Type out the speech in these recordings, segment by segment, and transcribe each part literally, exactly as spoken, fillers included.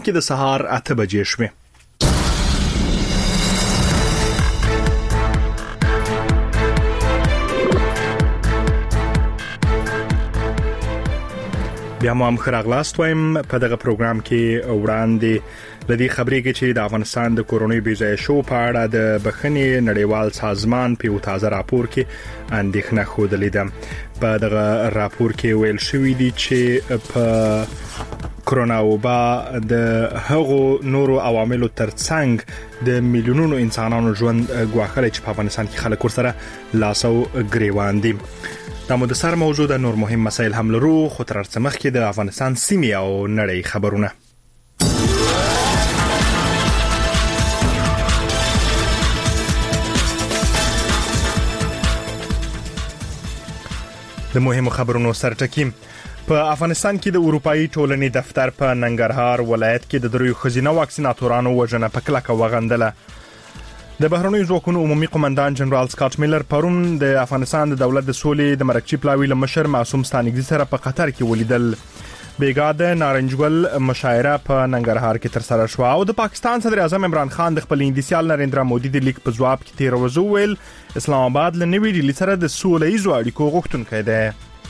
کې د سهار اته بجې شوې. بیا مو هم خراغلاست وایم په دغه پروګرام کې وړاندې لدی خبرې کې چې د افغانستان د کورونی بيځای شو په اړه د بخښنې نړیوال سازمان په یو تازه راپور کې اندېښنه خوده لیده. په دغه راپور کې ویل شوی دی چې په کرونا وبا د هغو نورو عواملو ترڅنګ د میلیونونو انسانانو ژوند ګواښلی چې په افغانستان کې خلک ورسره لاسو ګریوان دي. دا مو د سر موضوع د نور مهم مسایل هم لرو، خو تر څه مخکې د افغانستان سیمې او نړۍ خبرونه. د مهمو خبرونو سرټکی. په افغانستان کې د اروپאי ټولنې دفتر په ننګرهار ولایت کې د دریو خزینه واکسیناتورانو وژنه په کلکه وغندله. د بهرنیو ځواکونو عمومي قومندان جنرال سکاټ میلر پرون د افغانستان د دولت د سولې د مرکچی پلاوی لمشر معصوم ستانګزي سره په قطر کې ولیدل. بیګاده نارنجګل مشاعره په ننګرهار کې تر سره شو او د پاکستان صدر اعظم عمران خان د خپل هندسیال نریندرا مودي د لیک په جواب کې تیر ورځ ویل اسلام آباد له نوې ډیلي سره د سولې اړیکو غوښتونکی دی.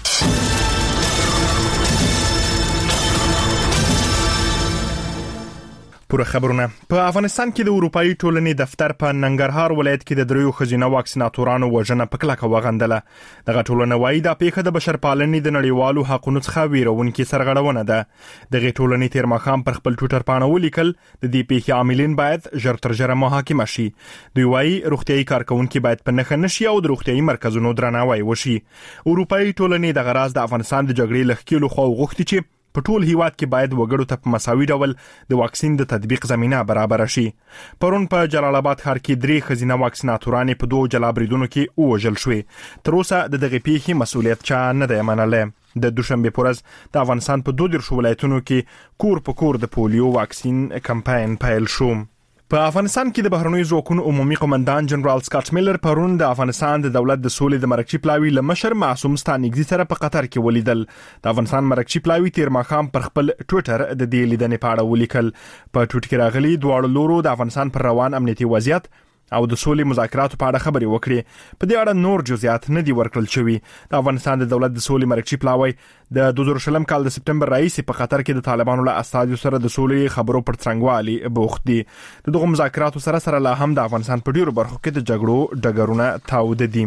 پوره خبرونه. په افغانستان کې د اروپאי ټولنې دفتر په ننګرهار ولایت کې د دریو خزینه واکسیناتورانو وژنه په کلکه وغندله. دغه ټولنه وايي د پیښه د بشرپالنې د نړیوالو حقوقو څخه ویرونکې سرغړونه ده. دغه ټولنې تیر ماښام پر خپل ټویټر باندې ولیکل د دې پیښې عاملین باید ژر تر ژره محاکمه شي. دوی وايي روغتيایي کارکونکو باید په نښه نشي او د روغتيایي مرکزونو درناوی وشي. اروپאי ټولنې د غراز د افغانستان د جګړې لخکېلو خو غوښتي چې په ټول هیواد کې باید وګړو ته په مساوي ډول د واکسین د تطبیق زمينه برابر شي. پرون په جلال آباد ښار کې درې خزینه واکسیناتورانې په دوه جلا بریدونو کې وژل شوې. تر اوسه د دغه پیښې مسؤلیت چا نه دی منلی. د دوشنبه پورز د افغانستان په دوه دیرش ولایتونو کې کور په کور د پولیو واکسین کمپاین پیل شو. په افغانستان کې د بهرنیو ځواکونو عمومي قومندان جنرال سکاټ میلر پرون د افغانستان د دولت د سولې د مرکچی پلاوی لمشر معصوم ستانګزي سره په قطر کې ولیدل. د افغانستان مرکچی پلاوی تیر ماښام پر خپل ټویټر د دې لیدنې په اړه ولیکل. په ټویټ کې راغلي دواړو لورو د افغانستان پر روان امنیتي وضعیت او د سولې مذاکراتو په اړه خبرې وکړې. په دې اړه نور جزئیات نه دي ورکړل شوي. د افغانستان د دولت د سولې مرکچی پلاوی د دوه زره شلم کال د سپټمبر راهیسې په قطر کې د طالبانو له استازو سره د سولې خبرو پر څنګهوالي بوخت دي. دغه مذاکراتو سره سره لا هم د افغانستان په ډیرو برخو کې د جګړو ډګرونه تاوده دي.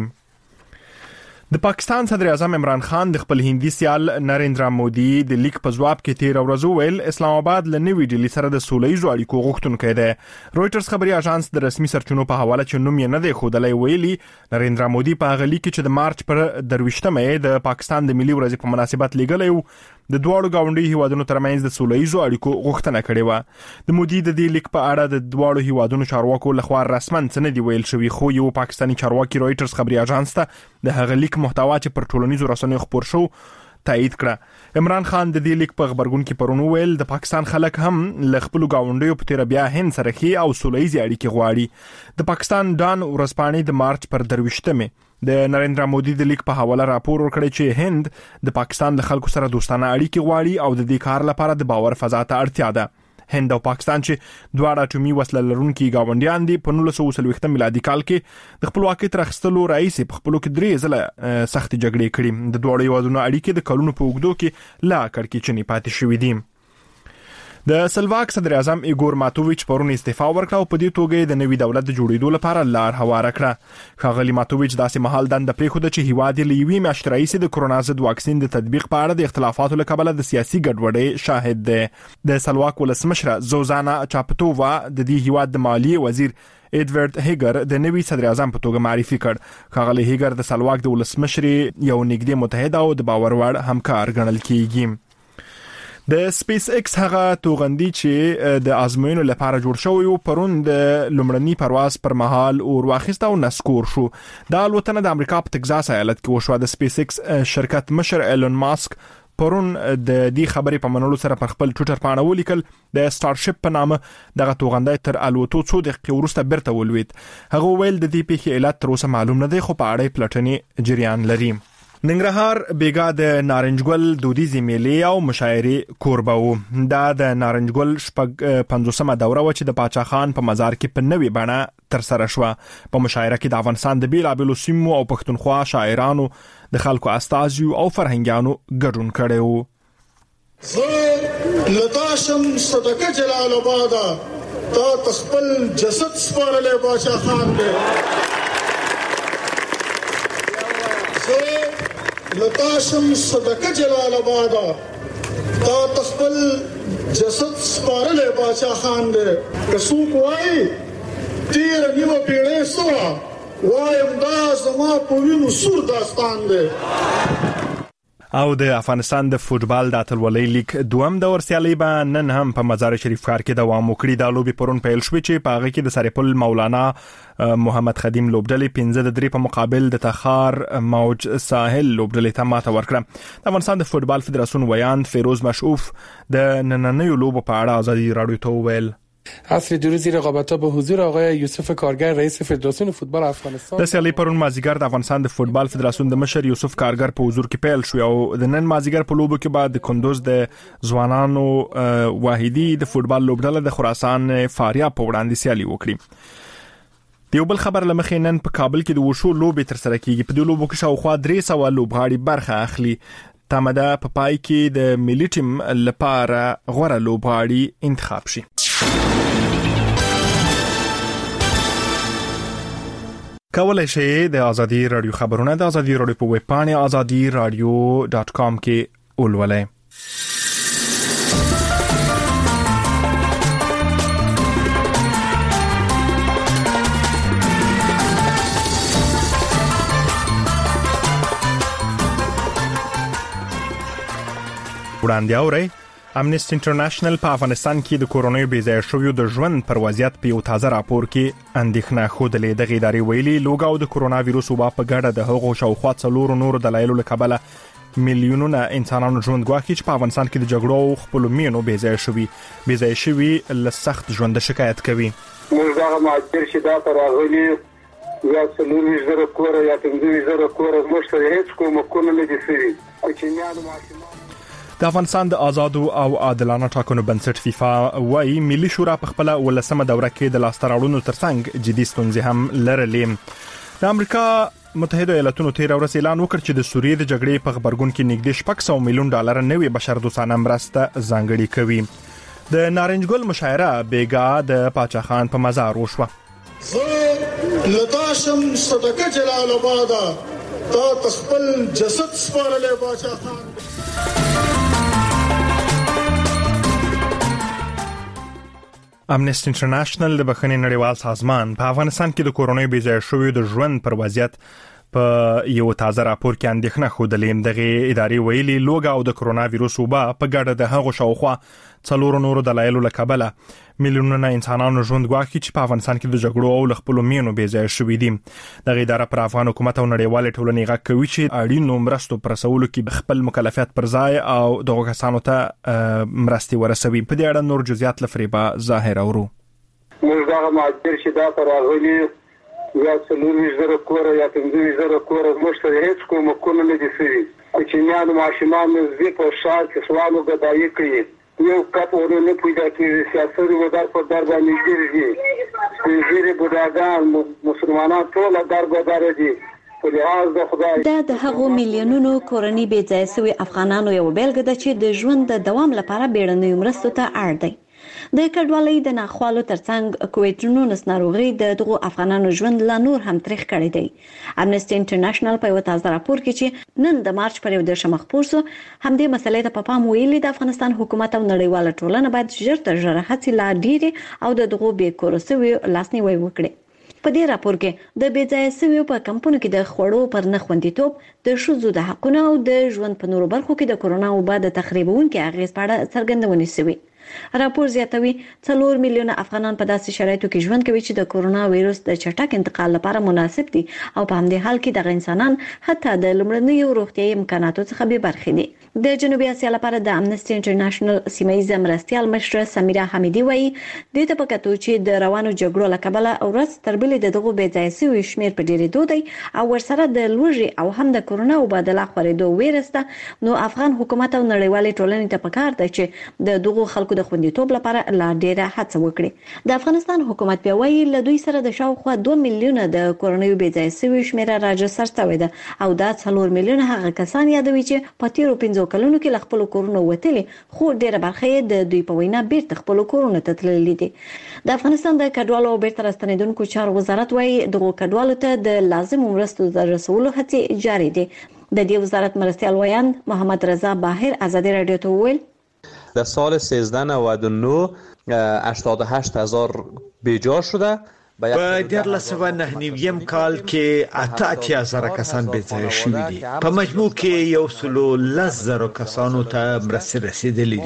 د پاکستان صدر اعظم عمران خان د خپل هندي سیال نریندرا مودي د لیک په جواب کې تیر ورځ ویل اسلام آباد له نوې ډیلي سره د سولې اړیکو غوښتونکی دی. رويټرز خبري اژانس د رسمي سرچینو په حواله چې نوم یې نه دی ښودلی ویلي نریندرا مودي په هغه لیک کې چې د مارچ پر درویشتمه د پاکستان د ملي ورځې په مناسبت لیږلی و د دواړو گاونډي هیوادونو ترمنځ د سوله‌ییزو اړیکو غوښتنه کړې و. د مودي د دې لیک په اړه د دواړو هیوادونو چارواکو لخوا رسماً څه نه دی ویل شوی، خو یو پاکستاني چارواکي رويټرز خبري اژانس ته د هغه لیک محتوا چې پر ټولنیزو رسنیو خبر شو تایید کړه. عمران خان د دې لیک په خبرګون کې پرون ویل د پاکستان خلک هم ل خپل گاونډیو په تیر بیا هند سره خي او سوله‌ییزي اړیکې غواړي. د پاکستان ډان ورځپاڼې د مارچ پر درویشتمه د نریندرا مودي د لیک په حواله راپور ورکړی چې هند د پاکستان د خلکو سره دوستانه اړیکې غواړي او د دې کار لپاره د باور فضا ته اړتیا ده. هند او پاکستان چې دواړه اټومي وسله لرونکي گاونډیان دي په نولس سوه څلوېښت میلادي کال کې د خپلواکۍ تر اخیستلو راهیسې په خپلو کې درې ځله سخت جګړې کړې. د دواړو هیوادونو اړیکې د کلونو په اوږدو کې لا کړکېچنې پاتې شوې دي. د سلواک صدر اعظم ایګور ماتوویچ پرون استعفا ورکړه او په دې توګه د نوي دولت د جوړېدو لپاره لار هواره کړه. ښاغلي ماتوویچ داسې مهال دنده پرېښوده چې هیواد یې له یوې میاشتې راهیسې د کرونا ضد واکسین د تطبیق په اړه د اختلافاتو له کبله د سیاسي ګډوډۍ شاهد دی. د سلواک ولسمشره زوزانا چاپتووا د دې هیواد د مالیې وزیر ایډورډ هیګر د نوي صدر اعظم په توګه معرفي کړ. ښاغلي هیګر د سلواک د ولسمشري یو نږدې متحد او د باور وړ همکار ګڼل کیږي. د سپیس ایکس هغه توغندي چې د آزموینو لپاره جوړ شوی و پرون د لومړني پرواز پر مهال اور واخیسته او نسکور شو. دا الوتنه د امریکا په تگزاس ایالت کې وشوه. د سپیس ایکس شرکت مشر ایلون ماسک پرون د دې خبرې په منلو سره پر خپل ټویټر باندې ولیکل د سټارشپ په نامه دغه توغندي تر الوتو څو دقیقې وروسته بیرته ولوید. هغه ویل د دې پیښې علت تر اوسه معلوم نه دی خو په اړه پلټنې جریان لري. ننګرهار بیګا د نارنجګل دودیزي میلې او مشاعرې کوربه و. دا د نارنجګل شپږ پنځوسمه دوره و چې د پاچا خان په مزار کې په نوې بڼه تر سره شوه. په مشاعره کې د افغانستان د بیلابېلو سیمو او پښتونخوا شاعرانو، د خلکو استازیو او فرهنګیانو ګډون کړی و. زه لتاشم صدقه جلال آباد تا تخپل جسد سپارلی پاچا خان دی. لتاشم صدقه جلال آباد تا تخپل جسد سپارلی پاچا خان دی. که څوک وایي تیره نیمه پیړۍ سوه، وایم دا زما په وینو سور داستان دی. او د افغانستان د فوټبال د اتلولۍ لیگ دوم دور سیالي به نن هم په مزار شریف ښار کې دوام وکړي. دا لوبې پرون پیل شوې چې په هغه کې د سرپل مولانا محمد خدیم لوبډلې پنځه د درې په مقابل د تخار موج ساحل لوبډلې ته ماته ورکړه. د افغانستان د فوټبال فدراسیون ویاند فیروز مشعوف د نننیو لوبو په اړه ازادي رادیو ته وویل: عصر دروزی رقابت‌ها به حضور آقای یوسف کارگر رئیس فدراسیون فوتبال افغانستان. د سیالي پرون مازیګر د افغانستان د فوتبال فدراسیون د مشر یوسف کارگر په حضور کې پیل شو او د نن مازیګر په لوبو کې بعد د کندوز د ځوانانو واحدی د فوتبال لوبډله د خراسان فاریاب په وړاندې سیالي وکړي. دیو بل خبر لمخې نن په کابل کې د وشو لوبې تر سره کیږي. په دې لوبو کې شاوخوا درې سوه لوبغاړي برخه اخلي. تمده په پای کې د ملي ټیم لپاره غوره لوبغاړي انتخاب شي. کولای شئ د ازادي رادیو خبرونه د ازادي رادیو په ویب پاڼه ازادي رادیو ډاټ کام کې ولولئ. وړاندې اورئ امنیسټي انټرنیشنل په افغانستان کې د کورونای بېځایه شویو د ژوند پر وضعیت په یو تازه راپور کې اندېښنه ښودلې. د ادارې ویلي لوګا او د کرونا وایروس وبا په ګډه د هغو شاوخوا څلورو نورو دلایلو له کبله میلیونونه انسانانو ژوند ګواښي چې په افغانستان کې د جګړو او خپلو مینو بېځایه شوي بېځایه شوي له سخت ژوند شکایت کوي. موږ دغه مهاجر چې دا ته راغلي یا څلورویشت زره کوره یا پنځه زره کوره موږ ته هېڅ کومکونه نه دي شوي. کوچنیانو ماشومان د افغانستان د آزادو او عادلانه ټاکنو بنسټ فیفا وايي ملي شورا په خپل ولسمه دوره کې د لاسته راوړنو ترڅنګ جدي ستونزې هم لرلې. د امریکا متحده ایالاتونو تیر ورځ اعلان وکړ چې د سوریې د جګړې په خبرګون کې نږدې شپږ سوه میلیون ډالر نوې بشردوستانه مرسته ځانګړې کوي. د نارنجګل مشاعره بیګا د پاچا خان په مزار وشوه. زه لتاشم صدقه جلال آباد تا تخپل جسد سپارلی پاچا خان. امنیسټي انټرنیشنل د بخښنې نړیوال سازمان په افغانستان کې د کورونای بېځایه شویو د ژوند پر وضعیت په یو تازه راپور کې اندېښنه ښودلې. دغه ادارې ویلي لوګا او د کرونا وایروس وبا په ګډه د هغو شاوخوا څلورو نورو دلایلو له کبله میلیونونه انسانانو ژوند ګواښي چې په افغانستان کې د جګړو او له خپلو مینو بېځایه شوي دي. دغه اداره پر افغان حکومت او نړیوالې ټولنې غږ کوي چې اړینو مرستو پر رسولو کې خپل مکلفیت پر ځای او دغه کسانو ته مرستې ورسوي. په دې اړه نور جزئیات له فریبا ظاهر اورو. موږ دغه مهاجر چې دا ته راغلي یا څلورویشت زره کوره یا پنځه زره کوره موږ ته هېڅ کومکونه نه دي شوي. کوچنیانو ماشومانو زی په ښار کې سوالو ګدایي کړي. یو کپ ورونه پیدا کیږي. سیاسي ودار په در باندې ګرځي. سپېڅلي بوډاګان مسلمانان ټول در بدر دي. په لحاظ د خدای دا د هغو میلیونونو کورنۍ بېځایه شوي افغانانو یو بیلګه ده چې د ژوند د دوام لپاره بیړنیو مرستو ته اړ دی. د کډوالۍ د ناخوالو ترڅنګ کووډ نولس ناروغي د دغو افغانانو ژوند لا نور هم تریخ کړی دی. امنیسټي انټرنیشنل په یو تازه راپور کې چې نن د مارچ پر یو دېرشمه خپور شو همدې مسلې ته په پام ویلي د افغانستان حکومت او نړیواله ټولنه باید ژر تر ژره هڅې لا ډېرې او د دغو بې کوره شویو لاسنیوی وکړي. په دې راپور کې د بېځایه شویو په کمپونو کې د خوړو پر نه خوندیتوب، د ښځو د حقونو او د ژوند په نورو برخو کې د کرونا وبا د تخریبونکو اغېز په اړه څرګندونې شوې. راپور زیاتوي څلور میلیونه افغانان په داسې شرایطو کې ژوند کوي چې د کورونا وایروس د چټک انتقال لپاره مناسب دي او په همدې حال کې دغه انسانان حتی د لومړنیو روغتیايي امکاناتو څخه بې برخې دي. د جنوبي اسیا لپاره د امنستي انټرنیشنل سیمایي مرستیال مشره سمیرا حمیدي وایي د ته پکاتو چې د روانو جګړو لکبله ورځ تر بلې د دغه بې ځای شوي شمیر په ډیرېدو دی او ورسره د لوږې او هم د کورونا مبادله خورېدو ویرسته، نو افغان حکومت او نړیوالې ټولنې ته پکار دی چې د دغه خلکو د خوندیتوب لپاره لا ډیره هڅه وکړي. د افغانستان حکومت بیا وایي له دوی سره د شاوخوا دوه میلیونه د کورونا بې ځای شوي شمیره راجستر شوی ده او دا څلور میلیونه هغه کسان یادوي چې په تیرو پنځو کلونو کې له خپل کورونو وتلي خو ډیره برخه د دوی په وینا بیرته خپل کورونو ته تللي دي. د افغانستان د کډوالو او بیرته راستنیدونکو چارو وزارت وايي دغه کډوالو ته د لازم مرستو د رسولو هڅې جاري دي. د دې وزارت مرستیال ویاند محمد رضا باهر آزادی رادیو ته وویل در سال سیزده نود و نه هشتاد و هشت هزار بیجا شده. په دیارلس سوه نهه نویم کال کې اته اتیا زره کسان بې ځایه شوي دي. په مجموع کې یو سلو لس زره کسانو ته مرستې رسیدلې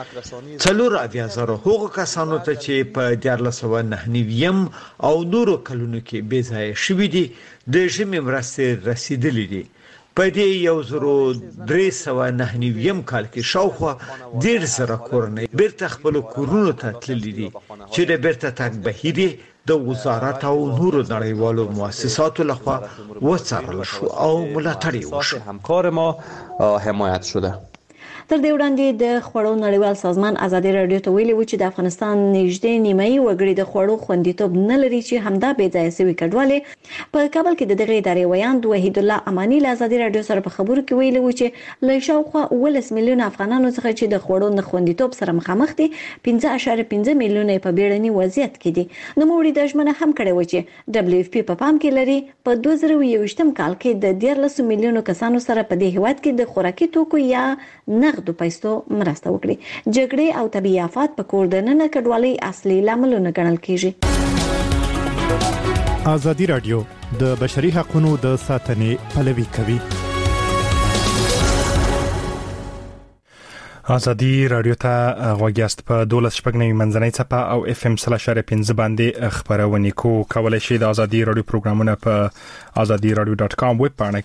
دي. څلور اویا زره هغو کسانو ته چې په دیارلس سوه نهه نویم او نورو کلونو کې بې ځایه شوي دي د ژمي مرستې رسیدلې دي. په دې یو زرو درې سوه نهه نویم کال کې شاوخوا ډېر زره کورنۍ بیرته خپلو کورونو ته تللي دي چې د بیرته تګ بهیر د وزارت او نورو نړیوالو مؤسساتو لخوا وڅارل شو او ملاتړ یې وشو. همکار ما حمایت شده. تر دې وړاندې د خوړو نړیوال سازمان آزادی رادیو ته ویلي و چې د افغانستان نږدې نیمایي وګړي د خوړو خوندیتوب نه لري چې همدا بې ځایه شوي کډوالې په کابل کې د دغه ادارې ویاند وحید الله امانی له آزادی رادیو سره په خبرو کې ویلي و چې له شاوخوا اوولس میلیونه افغانانو څخه چې د خوړو نه خوندیتوب سره مخامخ دي پنځه اعشاریه پنځه میلیونه په بیړني وضعیت کې دي. نوموړي د ژمنه هم کړې و چې دبليو اف پی په پام کې لري په دوه زره یوویشتم کال کې د دیارلس میلیونو کسانو سره په دې هیواد کې د خوراکي توکو یا نغدو پیسو مرسته وکړي. جګړې او طبيعي آفات په کور دننه کډوالۍ اصلي لاملونه ګڼل کیږي. آزادی رادیو د بشري حقوقو د ساتنې پلوي کوي. آزادی رادیو ته غوږیاست په دولس شپږ نوي منځنۍ څپه او اف ام سل اشاره پنځه باندې خبرونه کو کولای شي. د آزادی رادیو پروګرامونه په آزادی رادیو ډاٹ کام ویب پاڼه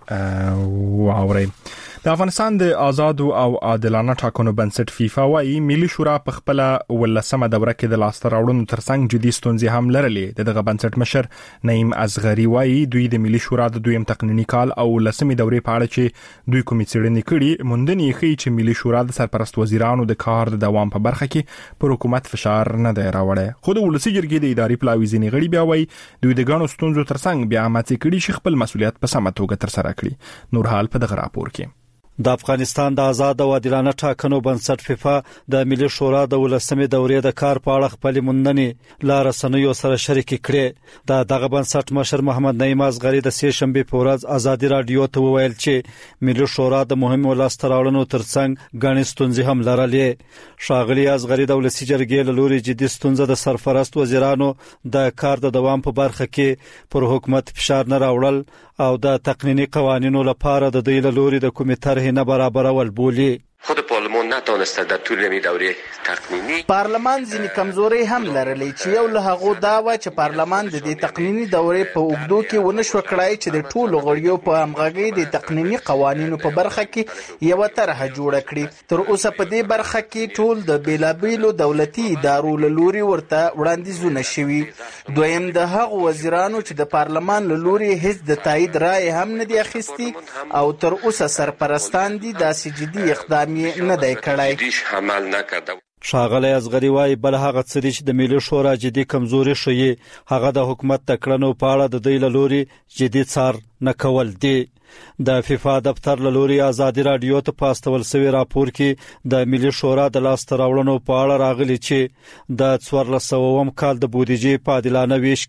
کې واورئ. د افغانستان د آزاد او عادلانه ټاکنو بنسټ فیفا وايي ملي شورا په خپل ولسمه دوره کې د لاسته راوړنو ترڅنګ جدي ستونزې هم لرلې. دغه بنسټ مشر نعیم اصغری وايي دوی د ملي شورا د دویم تقنینی کال او لسمې دورې په اړه چې دوی کومې څېړنې کړي موندنې ښیي چې ملي شورا د سرپرست وزیرانو د کار د دوام په برخه کې پر حکومت فشار نه دی راوړی. خو د ولسی جرګې د اداري پلاوي ځینې غړي بیا وايي دوی د ګڼو ستونزو ترڅنګ بیا هڅه کړې چې خپل مسولیت په سمه توګه ترسره کړي. نور حال په دغه راپور کې د افغانستان د آزاد او عادلانه ټاکنو بنسټ فیفا د ملي شورا د ولسمې دورې د کار په اړه خپل موندنې لار رسنیو سره شریک کړي. د دغه بنسټ مشر محمد نعیم اصغری د سې شنبه په ورځ آزادی رادیو ته وویل چې ملي شورا د مهمو لاسته راوړنو ترڅنګ ګڼې ستونزې هم لرلې. ښاغلي اصغری د ولسی جرګې له لوري جدي ستونزه د سرپرست وزیرانو د کار د دوام په برخه کې پر حکومت فشار نه راوړل او د تقنینی قوانینو لپاره د دوی له لوري د کومې طرحې نه برابرول بولي. خود پارلمان نتونسته در طول نمی دوره تقنینی پارلمان ځینې کمزوري هم لرلې چې یو له هغه دا و چې پارلمان د دې تقنینی دورې په اوږدو کې ونه شو کړای چې د ټولو غړیو په همغږي د تقنینی قوانینو په برخه کې یو طرح جوړ کړي. تر اوسه په دې برخه کې ټول د بیلابیلو دولتي ادارو له لوري ورته وړاندیزونه شوي. دویم د هغه وزیرانو چې د پارلمان له لوري هیڅ د تایید رائے هم نه دی اخیستی او تر اوسه سرپرستان دي داسې جدي اقدام نه دی کړی. ښاغلی اصغری وايي بل هغه څه چې د ملي شورا جدي کمزوري ښیي هغه د حکومت د کړنو په اړه د دوی له لوري جدي څار نه کول دي. د فیفا دفتر له لوري آزادی رادیو ته پاستول سوي راپور کې د ملي شورا د لاسته راوړنو په اړه راغلي چې د څوارلس سوه کال د بودیجې په عادلانه ویش کې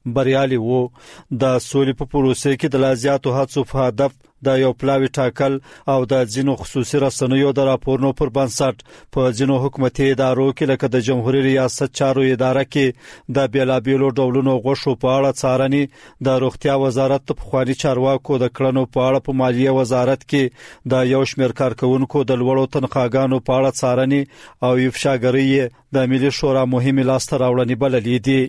بریالي وو. د سولې په پروسه کې د لازیاتو هڅو په هدف د یو پلاوی ټاکل او د ځینو خصوصي رسنیو د راپورونو پر بنسټ په ځینو حکومتي ادارو کې لکه د جمهوریت ریاست چارو اداره کې د بیلابیلو ډولونو غوښو په اړه څارنې، د روغتیا وزارت په خواني چارواکو د کړنو په اړه په مالیه وزارت کې د یو شمېر کارکونکو د لوړو تنخواګانو په اړه څارنې او افشاګرۍ د ملي شورا مهمه لاسته راوړنې بللې دي.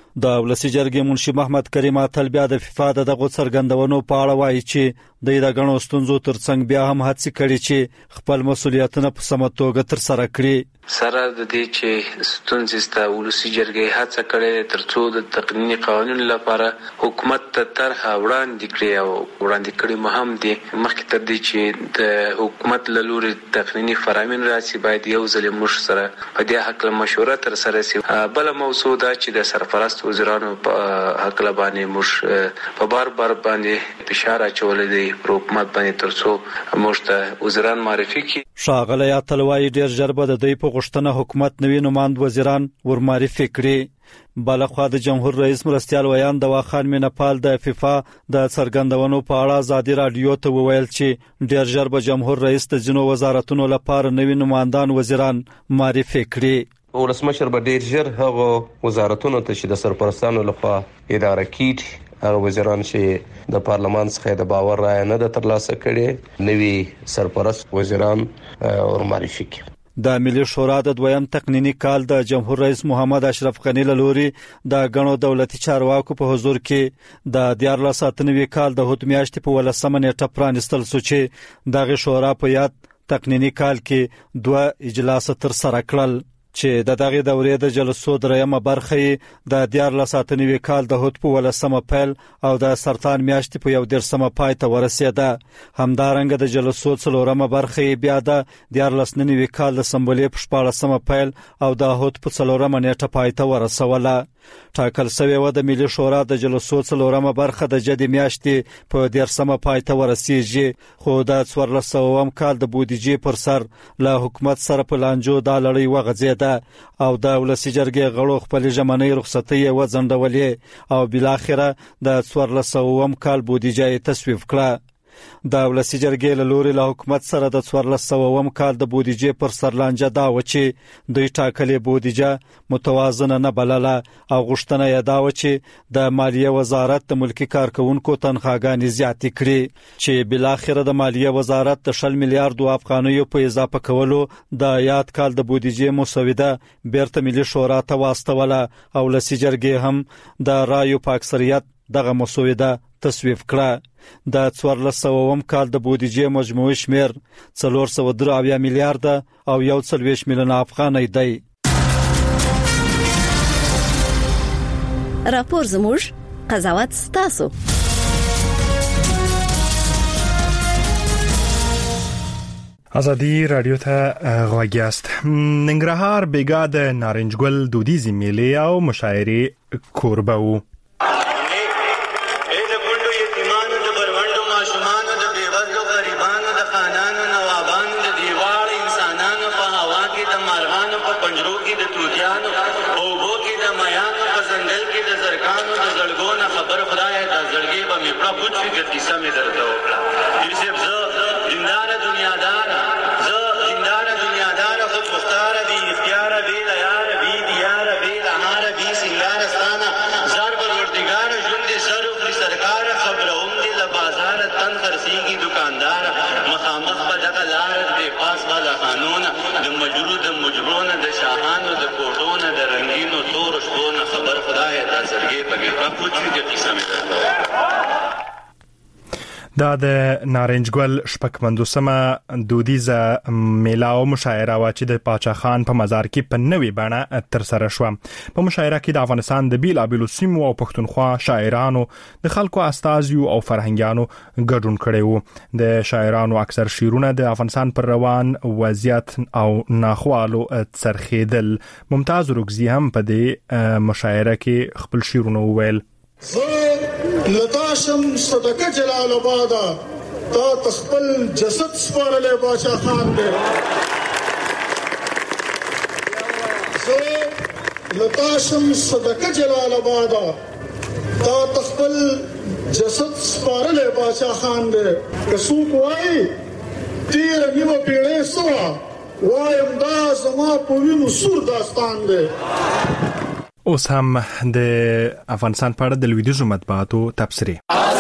د ولسی جرګې منشي محمد کریم اتل بیا د فیفا دغه څرګندونو په اړه وایي چې د غنو ستونزو ترڅنګ بیا هم هڅه کړې چې خپل مسولیتونه په سمه توګه تر سره کړي. سره د دې چې ستونزې ست ولسی جرګې هڅه کړې ترڅو د تقنینی قوانینو لپاره حکومت ته طرحه وړاندې کړي او وړاندې کړي مهم دي. مخکې تر دې چې د حکومت له لوري تقنینی فرامین راسي باید یو ځل موږ سره په دې حق له مشوره تر سره شي. بل موضوع دا چې د سرپرست وزیرانو په حق له باندې موږ په بار بار باندې فشار اچولې دي پر حکومت باندې ترڅو موږ ته وزیران معرفي کړي. شاغله یا تلوي ډیر ژر به د دوی په غشتنه حکومت نوی نماند وزیران ور معرفي کړي. بلخوا د جمهور رئیس مرستیال ویان دوا خان مینپال د فیفا د څرګندونو په اړه ازادي رادیو ته وویل چې ډیر ژر به جمهور رئیس د جنو وزارتونو لپاره نوی نمائندان وزیران معرفي کړي. ولسمشر به ډیر ژر هغه وزارتونو ته چې د سرپرستانو لخوا اداره کیږي هغه وزیران چې د پارلمان څخه د باور رائے نه د ترلاسه کړي نوی سرپرست وزیران ور معرفي کړي. د ملي شورا د دویم تقنینی کال د جمهور رئیس محمد اشرف غنی له لوري د غنو دولتي چارواکو په حضور کې د دیارلس ساتنوي کال د هوت میاشتې په ولسمه نیټه پرانستل شو چې دغه شورا په یاد تقنینی کال کې دوه اجلاس تر سره کړل چې د دغه دورې د جلسو درېمه برخه د دیارلس ساتنوي کال د هوت په ولسمه پیل او د سرطان میاشتې په یو درسمه پای ته ورسېده. همدارنګه د جلسو څلورمه برخه بیا د دیارلس نوي کال د سمبولې په شپاړسمه پیل او د هوت په څلورمه نیټه پای ته ورسوله. ټاکل شوی و د ملي شورا د جلسو څلورمه برخه د جدي میاشتې په درسمه پای ته ورسیږي، خو د څوارلس سوم کال د بودیجې پر سر له حکومت سره په لانجو د لړۍ وغځېده او د ولسی جرګې غړو خپل ژمنۍ رخصتي وځنډولې او بل اخره د څوارلس سوم کال بودیجې تصویب کړه. د ولسی جرګې له لوري له حکومت سره د څوارلس سوم کال د بودیجې پر سر لانجه دا و چې دوی ټاکلې بودیجه متوازنه نه بلله او غوښتنه یې دا و چې د مالیه وزارت د ملکی کارکونکو تنخواګانې زیاتې کړي چې بل اخره د مالیه وزارت د شل میلیارډ افغانیو په اضافه کولو د یاد کال د بودیجې مسوده بیرته ملي شورا ته واستوله او ولسی جرګې هم د رایو په اکثریت دغه مسوده تصویب کړه. د څوارلس سوم کال د بودیجې مجموعي شمیر څلور سوه درې اویا میلیارډ او یو څلوېښت میلیونه افغانۍ دی. راپور زموږ قضاوت ستاسو. ازادي رادیو ته غوږ یاست. ننګرهار بیګا د نارنجګل دودیزي میلې او مشاعرې کوربه وو. دا د نارنجګل شپږمندوسمه دودیزه میله او مشاعره وا چې د پاچا خان په مزار کې په نوې بڼه تر سره شو. په مشاعره کې د افغانستان د بیلابیلو سیمو او پښتونخوا شاعرانو د خلکو استازیو او فرهنګیانو ګډون کړي وو. د شاعرانو اکثر شعرونه د افغانستان پر روان وضعیت او ناخوالو څرخیدل. ممتاز رکزی هم په دې مشاعره کې خپل شعرونه وویل. لتاشم صدقه جلال آباد تا تخپل جسد سپارلے باچا خان دے زه لتاشم صدقه جلال آباد دا تخپل جسد سپارلې باچا خان دی که څوک وایي تیره نیمه پیړۍ سوه وایم دا زما په وینو سور داستان دی. اوس هم د افغانستان په اړه د لویدیځو مطبوعاتو تبصرې.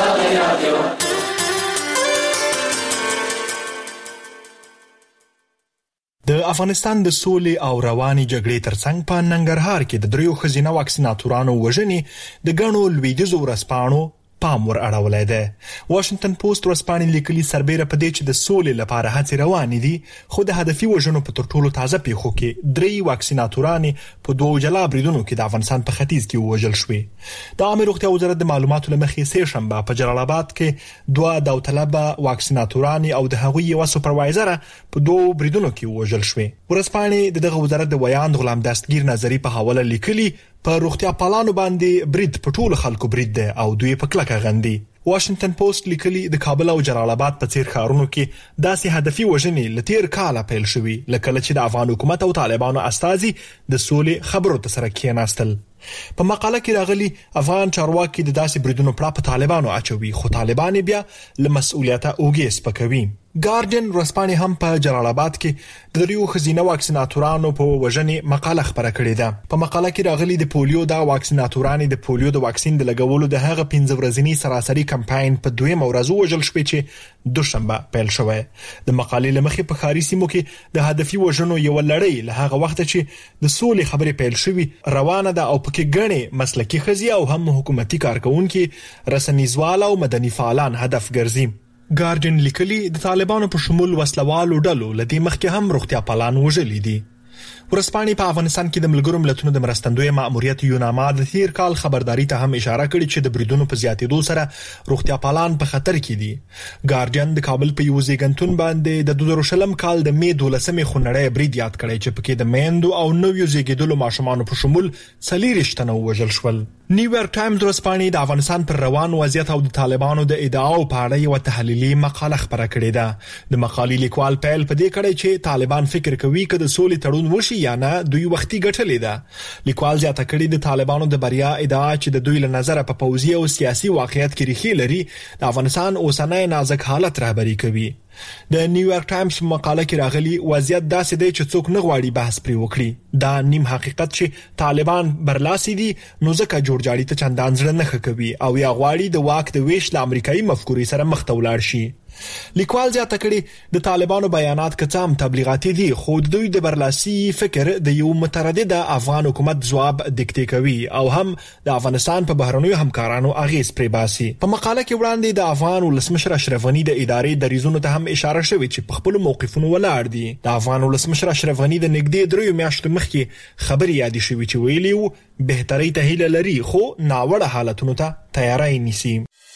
د افغانستان د سولې او رواني جګړې ترڅنګ په ننګرهار کې د دریو ښځینه واکسیناتورانو وژنې د ګڼو لویدیځو ورځپاڼو پام ور اړولای دی. واشنگټن پوسټ ورځپاڼې لیکلي سربېره په دې چې د سولې لپاره هڅې روانې دي، خو د هدفي وژنو په تر ټولو تازه پیښو کې درې واکسیناتورانې په دوه جلا بریدونو کې د افغانستان په ختیځ کې وژل شوې. د عامه روغتیا وزارت د معلوماتو لمخې سه شنبه په جلال آباد کې دوه داوطلبه واکسیناتورانې او د هغوی یو سپروایزر په دوه بریدونو کې وژل شوې. ورځپاڼې دغه وزارت د ویاند غلام دستگیر نظری په حواله لیکلي په روغتیا پالانو باندې برید په ټولو خلکو برید ده او دوی په کلکه غندي. واشنگټن پوسټ لیکلي د کابل او جلال آباد په څیر ښارونو کې داسې هدفي وژنې لتیر کاله پیل شوې لکه چې د افغان حکومت او طالبانو استازي د سولې خبرو ته سره کېناستل. په مقاله کې راغلي افغان چارواکي د داسې بریدونو پړه په طالبانو اچوي، خو طالبان بیا له مسؤلیته اوږې سپکوي. ګارډین ورځپاڼې هم په جلال آباد کې د دریو ښځینه واکسیناتورانو په وژنې مقاله خبره کړې ده. په مقاله کې راغلي د پولیو د واکسیناتورانو د پولیو د واکسین د لګولو د هغه پنځه ورځنی سراسري کمپاین په دویمه ورځ وژل شوې چې دوشنبه پیل شوه. د مقالې لمخې په ښاري سیمو کې د هدفي وژنو یو لړۍ له هغه وخت چې د سولې خبرې پیل شوې روانه ده او پکې ګڼې مسلکي ښځې او هم حکومتي کارکونکو رسنیزوال او مدني فعالان هدف ګرځي. ګارډین لیکلي د طالبانو په شمول وسلوالو ډلو لدی مخکې هم روغتیا پالان وژلي دي. ورځپاڼې په افغانستان کې د ملګرو ملتونو د مرستندوی مأموریت یوناما د تیر کال خبرداري ته هم اشاره کړې چې د بریدونو په زیاتېدو سره روغتیا پالان په خطر کې دي. ګارډین د کابل په یو زیږنتون باندې د دوه زره شلم کال د می دولسمې خونړی برید یاد کړی چې پکې د میندو او نویو زیږیدلو ماشومانو په شمول څلوېښت تنه وژل شول. نیویارک ټایمز ورځپاڼې د افغانستان پر روان وضعیت او د طالبانو د ادعاو په اړه یو تحلیلي مقاله خبره کړې ده. د مقالې لیکوال پیل په دې کړی چې طالبان فکر کوي چې د سولې تړون وشي یا نه دوی وختي ګټلې ده. لیکوال زیاته کړي د طالبانو د بریا ادعا چې د دوی له نظره په پوځي او سیاسي واقعیت کې ریښې لري د افغانستان اوسنۍ نازک حالت رهبري کوي. د نیویارک ټایمز مقاله کې راغلي وضعیت داسې دی چې څوک نه غواړي بحث پرې وکړي. دا نیم حقیقت چې طالبان برلاسي دي نو ځکه جوړجاړي ته چندان زړه نه کوي او یا غواړي د واک د ویش له امریکایي مفکورې سره مخ ته ولاړ شي. لیکوال زیاته کړي د طالبانو بیانات کڅام تبلیغاتي دي، خو دوی د برلاسي فکر د یو متردد افغان حکومت ځواب دکتې کوي او هم د افغانستان په بهرنیو همکارانو اغیز پرې باسي. په مقاله کې وړاندې د افغان ولسمشر اشرف غنی د ادارې د ریزونو ته هم اشاره شوې چې په خپل موقفونو ولاړ دي. د افغان ولسمشر اشرف غنی د نږدې دریو میاشتو مخکې خبري یادې شوې چې ویلي وو بهتري ته هیله لري خو ناوړه حالتونو ته تیاری نیسي.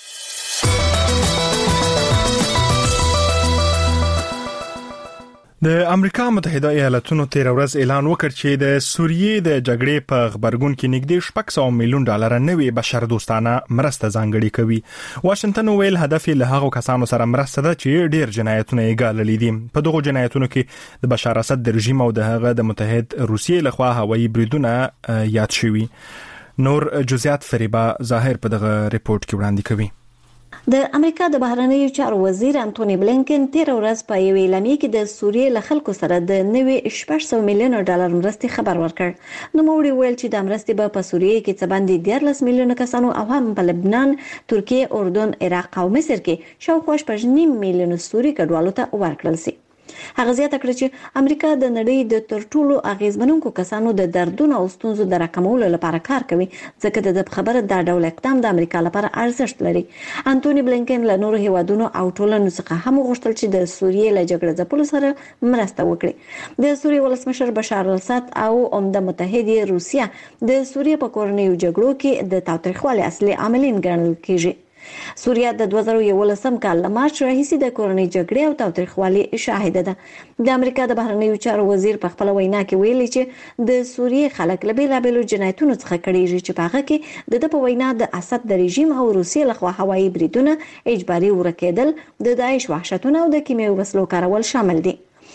د امریکا متحده ایالاتونو تیر ورځ اعلان وکړ چې د سوریې د جګړې په خبرګون کې نږدې شپږ سوه میلیون ډالر نوې بشر دوستانه مرسته ځانګړې کوي. واشنگټن ویل هدف له هغو کسانو سره مرسته ده چې ډېر جنایتونه یې ګاللي دي. په دغو جنایتونو کې د بشار اسد د رژیم او د هغه د متحد روسیې لخوا هوایي بریدونه یاد شوي. نور جزئیات فریبا ظاهر په دغه ریپورت کې وړاندې کوي. د امریکا د بهرنیو چارو وزیر انټونی بلینکن تیر ورځ په یوې اعلامیه کې د سوریې له خلکو سره د نوي شپږ سوه میلیون ډالر مرستې خبر ورکړ. نو موږ ویل چې د مرستې به په سوریې کې څه باندې دیارلس میلیون کسانو او هم په لبنان، ترکیه، اردن، عراق او مصر کې شاوخوا شپږ نیم میلیون سوري کډوالو ته ورکړل شي. هغه زیاته کړه چې امریکا د نړۍ د تر ټولو اغیزمنونکو کسانو د دردونو او ستونزو د راکمولو لپاره کار کوي، ځکه د خبره دا ډول اقدام د امریکا لپاره ارزښت لري. انټونی بلینکن له نورو هیوادونو او ټولنو څخه هم غوښتل چې د سوریې له جګړې ځپلو سره مرسته وکړي. د سوریې ولسمشر بشار الاسد او عمده متحد روسیه د سوریې په کورنیو جګړو کې د تاوتریخوالي اصلي عاملین ګڼل کیږي. سوریه د دوه زره یولسم کال له مارچ راهیسې د کورنۍ جګړې او تاوتریخوالي شاهده ده. د امریکا د بهرنیو چارو وزیر په خپل وینا کې ویلي چې د سوریې خلک له بیلابیلو جنایتونو څخه کړيږي چې په هغه کې د د په وینا د اسد د رژیم او روسیې لخوا هوایي بریدونه، اجباري ورکېدل، د داعش وحشتونه او د کیمیاوي وسلو کارول شامل دي.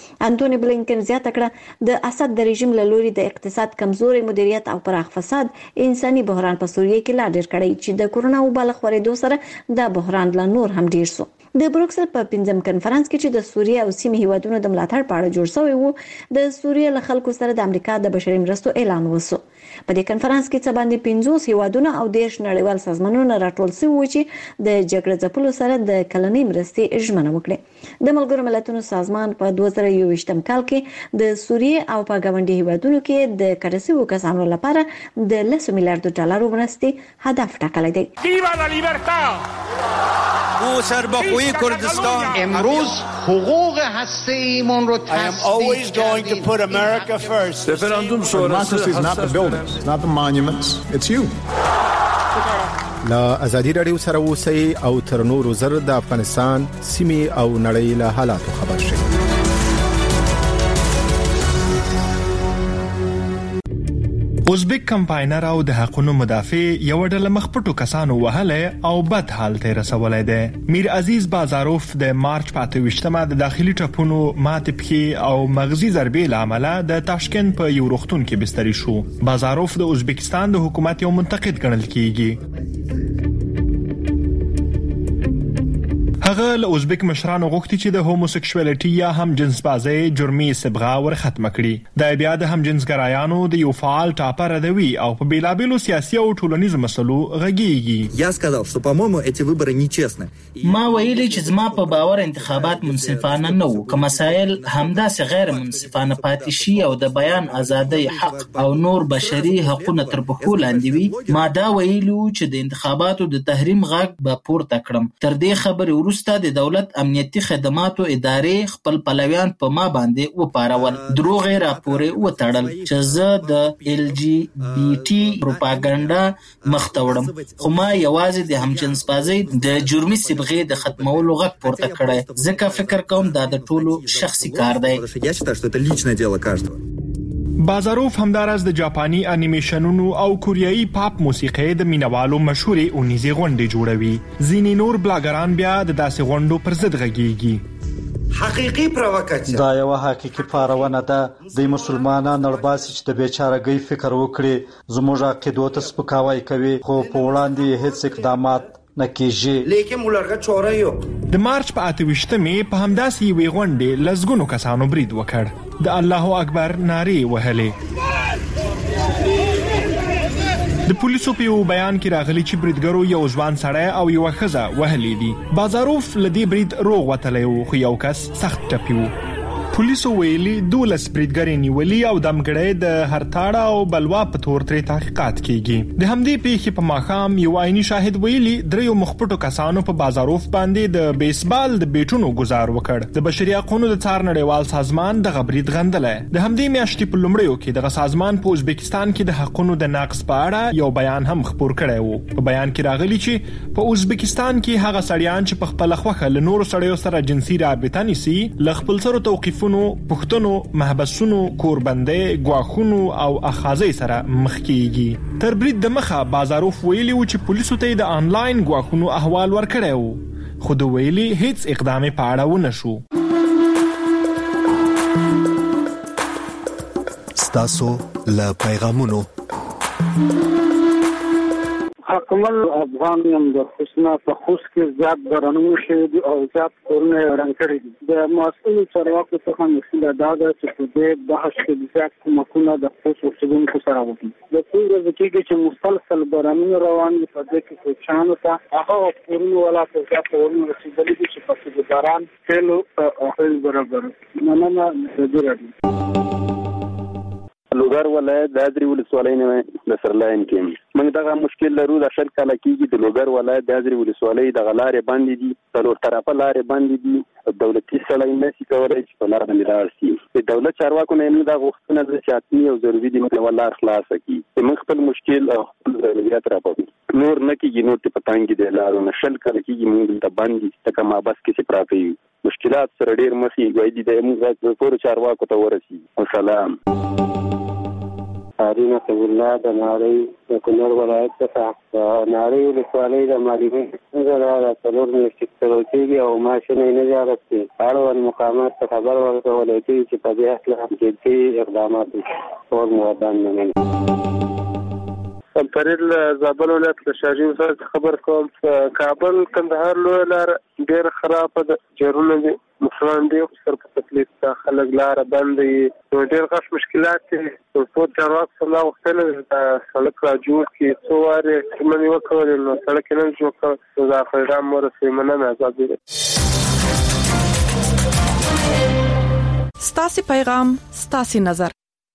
انټونی بلینکن زیاته کړه د اسد د رژیم له لوري د اقتصاد کمزوري مدیریت او پراخ فساد انساني بحران په سوریه کې لا ډېر کړی چې د کورونا وبا له خورېدو سره د بحران لا نور هم ډېر سو. د بروکسل په پنځم کنفرانس کې چې د سوریه او سیمې هیوادونو د ملاتړ په اړه جوړ شوی وو د سوریه له خلکو سره د امریکا د بشري مرستو اعلان وسو. په دې کنفرانس کې څه باندې پنځوس هیوادونه او دیرش نړیوال سازمانونه راټول شوي وو چې د جګړې ځپلو سره د کلنۍ مرستې ژمنه وکړه. د ملګرو ملتونو سازمان په دوه زره یوویشتم کال کې د سوریه او په ګاونډي هیوادونو کې د کډسیو کسانو لپاره د لس میلیارډ ډالرو مرستې هدف ټاکلی دی. ویوا لا لیبرتا او سربخوی کردستان امروز حقوق هسته‌ایمون رو always going to put America first. Referendum sonrası is not the buildings, it's not the monuments, it's you. لا ازادي رادیو سره اوسئ او تر نورو زر د افغانستان سیمې او نړۍ له حالاتو خبر شئ. ازبک کمپاینر او د حقونو مدافع یو ډله مخپټو کسانو وهله او بد حال ته رسولای دی. میر عزیز بازاروف د مارچ په اته ویشتمه د داخلي ټپونو مات پخې او مغزي ضربې لامل د تاشکند په یو روغتون کې بستري شو. بازاروف د ازبکستان د حکومت یو منتقد ګڼل کیږي. هغه له ازبک مشرانو غوښتي چې د هوموسیکشوالټي یا هم جنس بازي جرمي صبغه ور ختم کړي. د بیا د هم جنسګرایانو د یو فعال ټاپر ردوي او په بیلابیلو سیاسي او ټولنیزو مسلو غږیږي. Я сказал, что по-моему эти выборы нечестны. ما ویلي چې زما په باور انتخابات منصفانه نه وو. که مسایل همداسې غیر منصفانه پاتې شي او د بیان ازادۍ حق او نور بشري حقوقونه تر پښو لاندې وي، ما دا ویلو چې د انتخاباتو د تحریم غږ به پورته کړم. تر دې خبرې وروسته د دولت امنیتي خدماتو ادارې خپل پلویان په ما باندې وپارول. دروغ راپورې وتړل چې زه د ال جی بی ټي پروپاګاندا مخته وړم، خو ما یوازې د همجنس بازۍ د جرمي صبغې د ختمولو غږ پورته کړی، ځکه فکر کوم دا د ټولو شخصي کار دی. Я считаю, что это لичное дело каждого. بازاروف همدارس د جاپاني انیمیشنونو او کوریایي پاپ موسیقي د مینوالو مشهوري اونیزي غونډې جوړوي. ځینې نور بلاګران بیا د داسې غونډو پر ضد غږیږي. حقيقي پرووکاسیون دا یو حقيقي پارونه ده د مسلمانانو نړباسي چې د بیچارهګۍ فکر وکړي، زموږ عقیدو ته سپکاوی کوي، خو په وړاندې هیڅ اقدامات نکیږي. لیکن مولرګه چوره یو د مارچ په اته ویشتمه په همداسې وی غونډې لزګونو کسانو برید وکړ. د الله اکبر نارې وهلې. د پولیسو په یو بیان کې راغلي چې بریدګرو یو ځوان سړی او یو ښځه وهلې دي. بازاروف لدی برید روغ وتلی وو، خو یو کس سخت ټپي وو. پولیسو ویلي دولس بریدګرې نیولي او دمګړی د هرتاړه او بلوا په تور ترې تحقیقات کیږي. د همدې پیښې په ماښام یو عیني شاهد ویلي دریو مخپټو کسانو په بازاروف باندې د بیسبال د بیټونو گزار وکړ. د بشري حقوقو د څار نړیوال سازمان د غبرید غندله. د همدې میاشتې په لومړیو کې د سازمان په ازبکستان کې د حقوقو د نقض په اړه یو بیان هم خپور کړی وو. په بیان کې راغلي چې په ازبکستان کې هغه سړیان چې په خپل خوخه له نورو سړیو سره جنسي رابطه نیسي له خپل سره توقیف پښتنو محبسونو کوربندې غواخونو او اخاذي سره مخ کیږي. تر برید د مخه بازاروف ویلي و چې پولیسو ته د انلاین غواخونو احوال ورکړی وو، خو د ویلي هیڅ اقدام په اړه ونه شو. ستاسو له پیغامونو حکمل افغان یم د حسنا په خوش کې زیات برنامه شوی دي او زیات کورونه رنګ کړی دي. د مسؤل چارواکو څخه مسله دا ده چې په دې بحث کې زیات کومکونه د خوش اوسیدونکو سره وکړي. د څو ورځې کې چې مسلسل برنامه روان دي په دې کې څه چانه تا هغه کورونه ولا په زیات کورونه رسیدلي دي چې په دې دوران ټلو اخل برابر نه نه د دې لوګر ولایت د ازري ولسوالۍ نه د سرلاین کې موږ دغه مشکل لرو. د شل کاله کېږي د لوګر ولایت د ازري ولسوالۍ د غلارې باندې دي، څلور طرفه لارې باندې دي. دولتي سړی نشي کولای چې په لار باندې لاړ شي. د دولت چارواکو نه موږ دا غوښتنه ده چې حتمي او ضروري دي موږ ولار خلاص کړي. موږ خپل مشکل او خپل ضرورت راپوي نور نه کېږي. نور ته پتانګي د لارو نه شل کاله کېږي موږ ته باندې تکه ما بس کې چې پراته یو مشکلات سره ډیر مخې وایي د موږ پور چارواکو ته ورسي. والسلام. قاری نصب الله د نړۍ د کونړ ولایت څخه نړۍ ولسوالۍ د معلومات څنګه د څلور میاشتې تر کېږي او ماشین نه جوړېږي. اړوند مقامات ته خبر ورکول کېږي چې په دې اصل جدي اقدامات او موادان نه فرید زابل ولایت له شاجین سره خبر کوم. کابل کندهار لوی لار ډېر خراب ده، جرونه دي مسلمان دي سر په تکلیف ته خلک لار باندې نو ډېر غټ مشکلات دي. په چارواکو سره وختل د سړک را جوړ کی څو واره منی وکول نو سړک نه جوړ کړ دا پیغام ورسې مننه آزاد دي. ستاسي پیغام ستاسي نظر.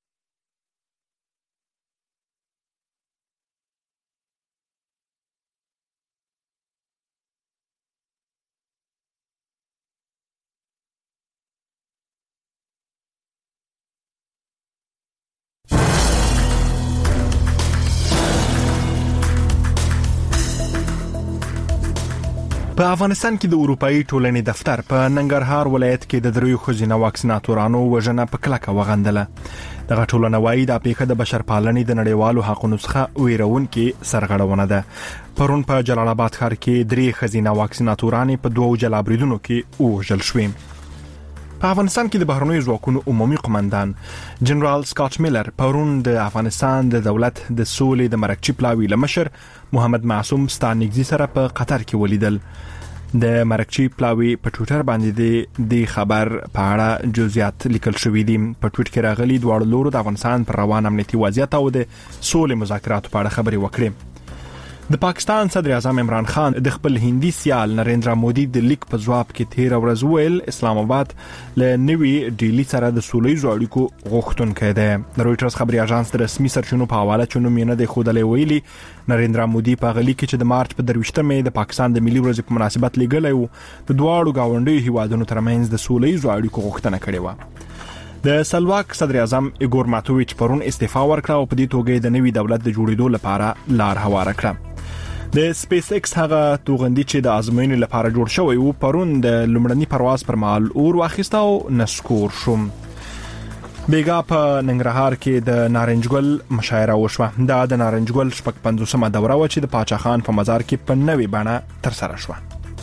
په افغانستان کې د اروپאי ټولنې دفتر په ننګرهار ولایت کې د دریو ښځینه واکسیناتورانو وژنه په کلکه وغندله. دغه ټولنه وايي دا پیښه د بشرپالنې د نړیوالو حقوقو څخه ویرونکې سرغړونه ده. پرون په جلال آباد ښار کې درې ښځینه واکسیناتورانې په دوو جلابریدونو کې وژل شوې. په افغانستان کې د بهرنیو ځواکونو عمومي قومندان جنرال سکاټ میلر پرون د افغانستان د دولت د سولې د مرکچی پلاوي لمشر محمد معصوم ستانګزي سره په قطر کې ولیدل. د مرکچی پلاوي په ټویټر باندې د خبر په اړه جزئیات لیکل شوې دي. په ټویټ کې راغلي دواړو لورو د افغانستان پر روان امنیتي وضعیت او د سولې مذاکراتو په اړه خبرې وکړې. د پاکستان صدر اعظم عمران خان د خپل هندي سیال نریندرا مودي د لیک په جواب کې تیر ورځ ویل اسلام آباد له نوي ډیلی سره د سولې اړیکو غوښتونکی دی. د رويټرز خبري اژانس د رسمي سرچینو په حواله چونو مینه د خودلې ویلي نریندرا مودي په غلي کې چې د مارچ په درويشتمه د پاکستان د ملي ورځې په مناسبت لګلې وو د دواړو گاونډیو هیوادونو ترمنځ د سولې اړیکو غوښتنه کړې و. د سلواک صدر اعظم ایګور ماتوویچ پرون استعفا ورکړه او په دې توګه د نوي دولت د جوړېدو لپاره لار هواره کړه. د سپیس ایکس هغه توغندي چې د ازموینې لپاره جوړ شوی و پرون د لومړني پرواز پر مهال اور واخیسته او نسکور شو. بیګا په ننګرهار کې د نارنجګل مشاعره وشوه. دا د نارنجګل شپږ پنځوسمه دوره و چې د پاچا خان په مزار کې په نوې بڼه تر سره شوه.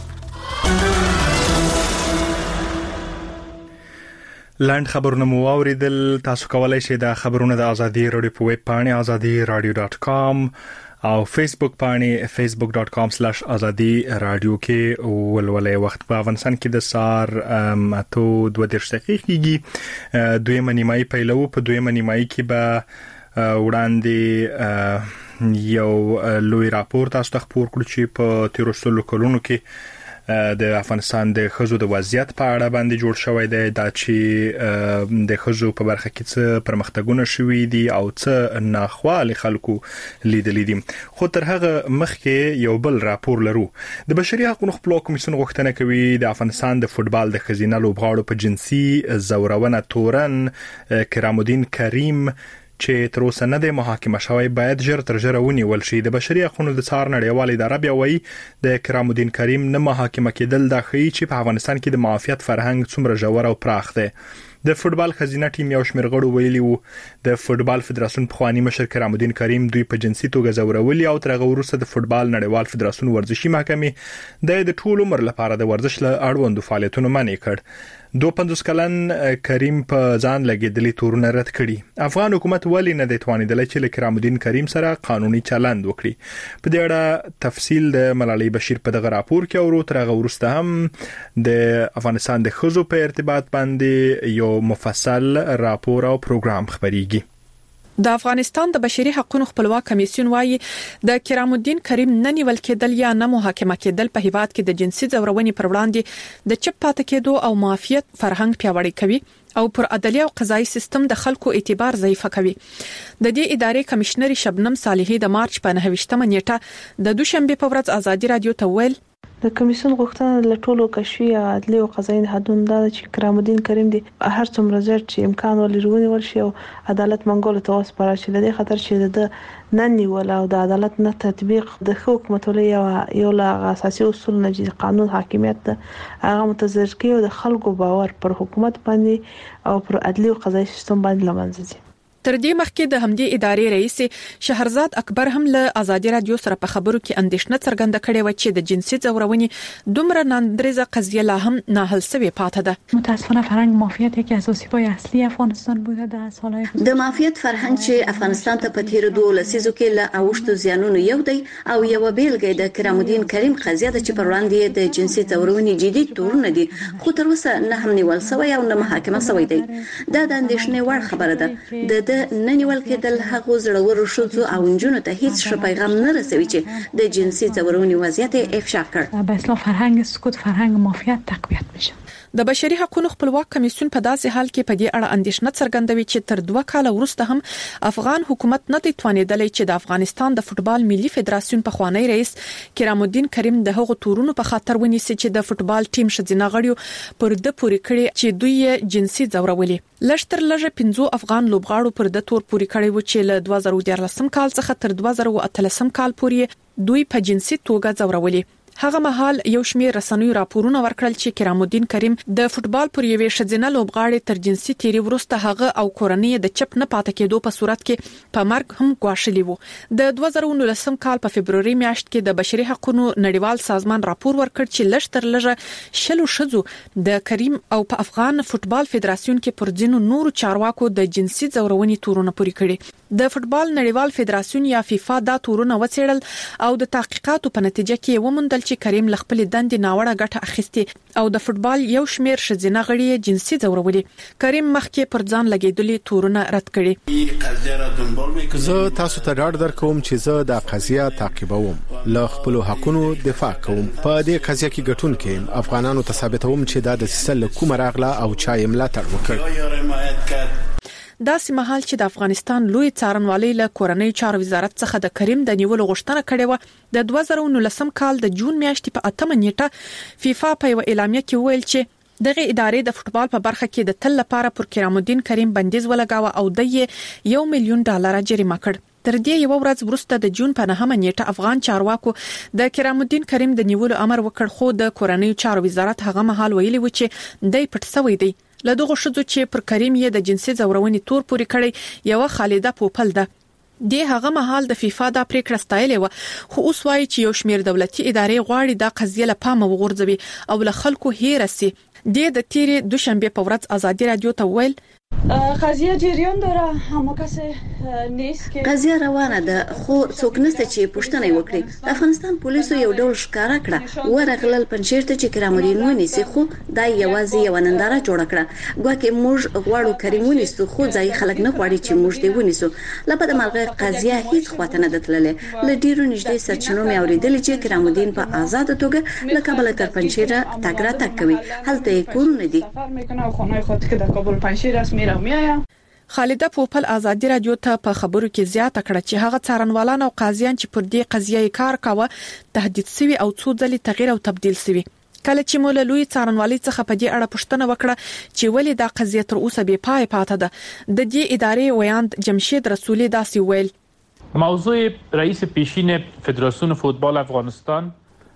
لاند خبرونه مو اوریدل. تاسو کولای شئ د خبرونو د ازادي رادیو په ویب پاڼه azadi radio dot com او فیسبوک باندې facebook dot com slash azadi radio کې ولولې. وخت په افغانستان کې د سار اتو دوه درش دقیقې دوی منیمای پیلو په دوی منیمای کې به وړاندې یو لوی راپور تاسو ته خبر کړو چې په تیروسلو کلونو کې د افغانستان د خزو د وضعیت په اړه باندې جوړ شوی دی. دا چې د خزو په برخه کې څه پرمختګونه شوي دي او څه ناخوالې خلکو لیدلې دي. خو تر هغه مخکې یو بل راپور لرو. د بشري حقوقو خپلواک کمیسیون غوښتنه کوي د افغانستان د فوتبال د خزینه لوبغاړو په جنسي زورونه تورن کرام الدین کریم چې تر اوسه نه د محاکمه شوی باید ژر تر ژره ونیول شي. د بشري حقوقو د څار نړیوال اداره بیا وایي د کرام الدین کریم نه محاکمه کېدل دا ښیي چې په افغانستان کې د معافیت فرهنګ څومره ژور او پراخ دی. د فوتبال خزینه ټیم یو شمېر غړو ویلي وو د فوتبال فدراسیون پخوانی مشر کرام الدین کریم دوی په جنسي توګه زورولي او تر هغه وروسته د فوتبال نړیوال فدراسیون ورزشي محکمې د ټول عمر لپاره د ورزش له اړوندو فعالیتونو منع کړ. دو پنځوس کلن کریم په ځان لګیدلې تورونه رد کړي. افغان حکومت ولې نه دی توانیدلی چې له کرام الدین کریم سره قانوني چلند وکړي؟ په دې اړه تفصیل د ملالۍ بشیر په دغه راپور کې اورو. تر هغه وروسته هم د افغانستان د خزو په ارتباط باندې یو مفصل راپور او پروګرام خبريږي. د افغانستان د بشري حقوقو خپلواک کمیسیون وايي د کرام الدین کریم نه نیول کېدل یا نه محاکمه کېدل په هیواد کې د جنسي زورونې پر وړاندې د چپ پاتې کېدو او معافیت فرهنګ پیاوړی کوي او پر عدالت او قضایي سیستم د خلکو اعتبار ضعیف کوي. د دې ادارې کمشنر شبنم صالحي د مارچ په نهه ویشتمه نیټه د دوشنبه په ورځ ازادي رادیو ته ویل د کمیسیون غوښتنه له ټولو کشفي عدلي او قضایي نهادونو دا چې کرام الدین کریم دی هر څومره زر چې امکان ولري ونیول شي او عدالت منګول ته وسپارل شي. د خطر چې د نن نیول او د عدالت نه تطبیق د حکومت ولې یو لا اساسي اصول نه چې قانون حاکمیت هغه متضرر کوي او د خلکو باور پر حکومت باندې او پر عدلي او قضایي سیستم باندې لمنځي. تر دې مخکې د همدې ادارې رئیس شهرزاد اکبر هم له ازادي رادیو سره په خبرو کې اندېښنه څرګنده کړې و چې د جنسي ځورونې دومره ناندریزه قضیه لا هم ناحل شوې پاتې ده. متاسفانه فرهنگ مافیات یکی از اسیب‌های اصلی افغانستان بوده در سالهای گذشته. د مافیات فرهنګ چې افغانستان ته په تیر دوه لسیزو کې له اوښتو زیانونو یو دی او یو بیلګه د کرام الدین کریم قضیه ده چې پر وړاندې د جنسي ځورونې جدي تورونه دي خو تر اوسه نه هم نیول شوی او نه محاکمه شوی دی. دا د اندېښنې وړ خبره ده. د د ننیول کېدل هغه زړورو ښځو او نجونو ته هیڅ ښه پیغام نه رسوي چې د جنسي ځورونې وضعیت افشا کړ. به اصطلاح فرهنگ سکوت فرهنگ مافیات تقویت میشه. د بشري حقوقو خپلواک کمیسیون په داسې حال کې په دې اړه اندېښنه څرګندوي چې تر دوه کاله وروسته هم افغان حکومت نه دی توانیدلی چې د افغانستان د فوتبال ملي فدراسیون په خوانی رئیس کرام الدین کریم د هغو تورونو په خاطر ونیسي چې د فوتبال ټیم شذینه غړیو پر د پوری کړي چې دوی جنسي ځورولي. لشتر لږه پنځو افغان لوبغاړو پر د تور پوری کړي و چې له دوه زره دیارلسم کال څخه تر دوه زره اتلسم کال پورې دوی په جنسي توګه ځورولي. هغه مهال یو شمېر رسنیو راپورونه ورکړل چې کرام الدین کریم د فوتبال پر یوې شذینه لوبغاړي تر جنسي تیری وروسته هغه او کورنۍ د چپ نه پاتې کېدو په صورت کې په مرګ هم ګواښلي وو. د دوه زره نولسم کال په فبروري میاشت کې د بشري حقوقو نړیوال سازمان راپور ورکړ چې لشتر لږه شلو شذو د کریم او په افغان فوتبال فدراسیون کې پر ځینو نورو چارواکو د جنسي ځورونې تورونه پوری کړي. د فوتبال نړیوال فدراسیون یا فیفا دا تورونه وڅېړل او د تحقیقاتو په نتیجه کې وموندل چې کریم لخپل دندې ناوړه ګټه اخیستي او د فوتبال یو شمېر شذینه غړي جنسي ځورولي. کریم مخکې پر ځان لګیدلي تورونه رد کړي. زه تاسو ته ډاډ درکوم چې زه د قضیه تعقیبوم، له خپل حقونو دفاع کوم. په دې قضیه کې ګټون کې افغانانو ته ثابتوم چې دا د سیسل کوم راغله او چا یې ملاتړ وکړ. داسې مهال چې د افغانستان لوی څارنوالۍ له کورنۍ چارو وزارت څخه د کریم د نیولو غوښتنه کړې و، د دوه زره نولسم کال د جون میاشتې په اتمه نیټه فیفا په یو اعلامیه کې ویل چې دغه ادارې د فوتبال په برخه کې د تل لپاره پر کرام الدین کریم بندیز ولګاوه او د یې یو میلیون ډالر جریمه کړ. تر دې یو ورځ وروسته د جون په نهمه نیټه افغان چارواکو د کرام الدین کریم د نیولو امر وکړ، خو د کورنۍ چارو وزارت هغه مهال ویلي و چې دای پټ شوی دی. له دغه شذو چې پر کریم یې د جنسي ځورونې تور پوری کړی یو خالده پوپل ده. د هغه مهال د فیفا د پریکړه ستایلې و، خو اوس وايي چې یو شمېر دولتي ادارې غواړي د قضیه له پامه وغورځوي او له خلکو هیر سي. د د تیرې دوشنبه په ورځ ازادي رادیو ته ویل قضیه جریان داره، اما کسی نیست که قضیه روانه ده، خو څوک نشته چې پوښتنه وکړي. د افغانستان پولیسو یو ډول ښکارا کړه ورغلل پنځیر ته چې کرام الدین ونیسي، خو دا یوازې یو ننداره جوړه کړه. ګواکې موږ غواړو کریم ونیسو، خو ځای خلک نه غواړي چې موږ دې ونیسو. لپاره مرغه قضیه هیڅ خواته نه دتللې. له ډیرو نږدې سرچینو مې اوریدل چې کرام الدین په آزاد توګه له کابل تر پنځیر تګ راتګ کوي. هلته یې کورونه دي. خانه خود که در کابل پنځیر است میره میایم. خالده پوپل ازادي رادیو ته په خبرو کې زیاته کړه چې هغه څارنوالان او قاضیان چې پر دې قضیه کار کاوه تهدید شوی او څو ځلې تغییر او تبديل شوی. کله چې مولا لوی څارنوالي څخه په دې اړه پوښتنه وکړه چې ولې دا قضیه تر اوسه بې پای پاتې ده، د دې ادارې ویاند جمشید رسولي داسې ویل: موضوع رئیس پیشین فدراسیون فوتبال افغانستان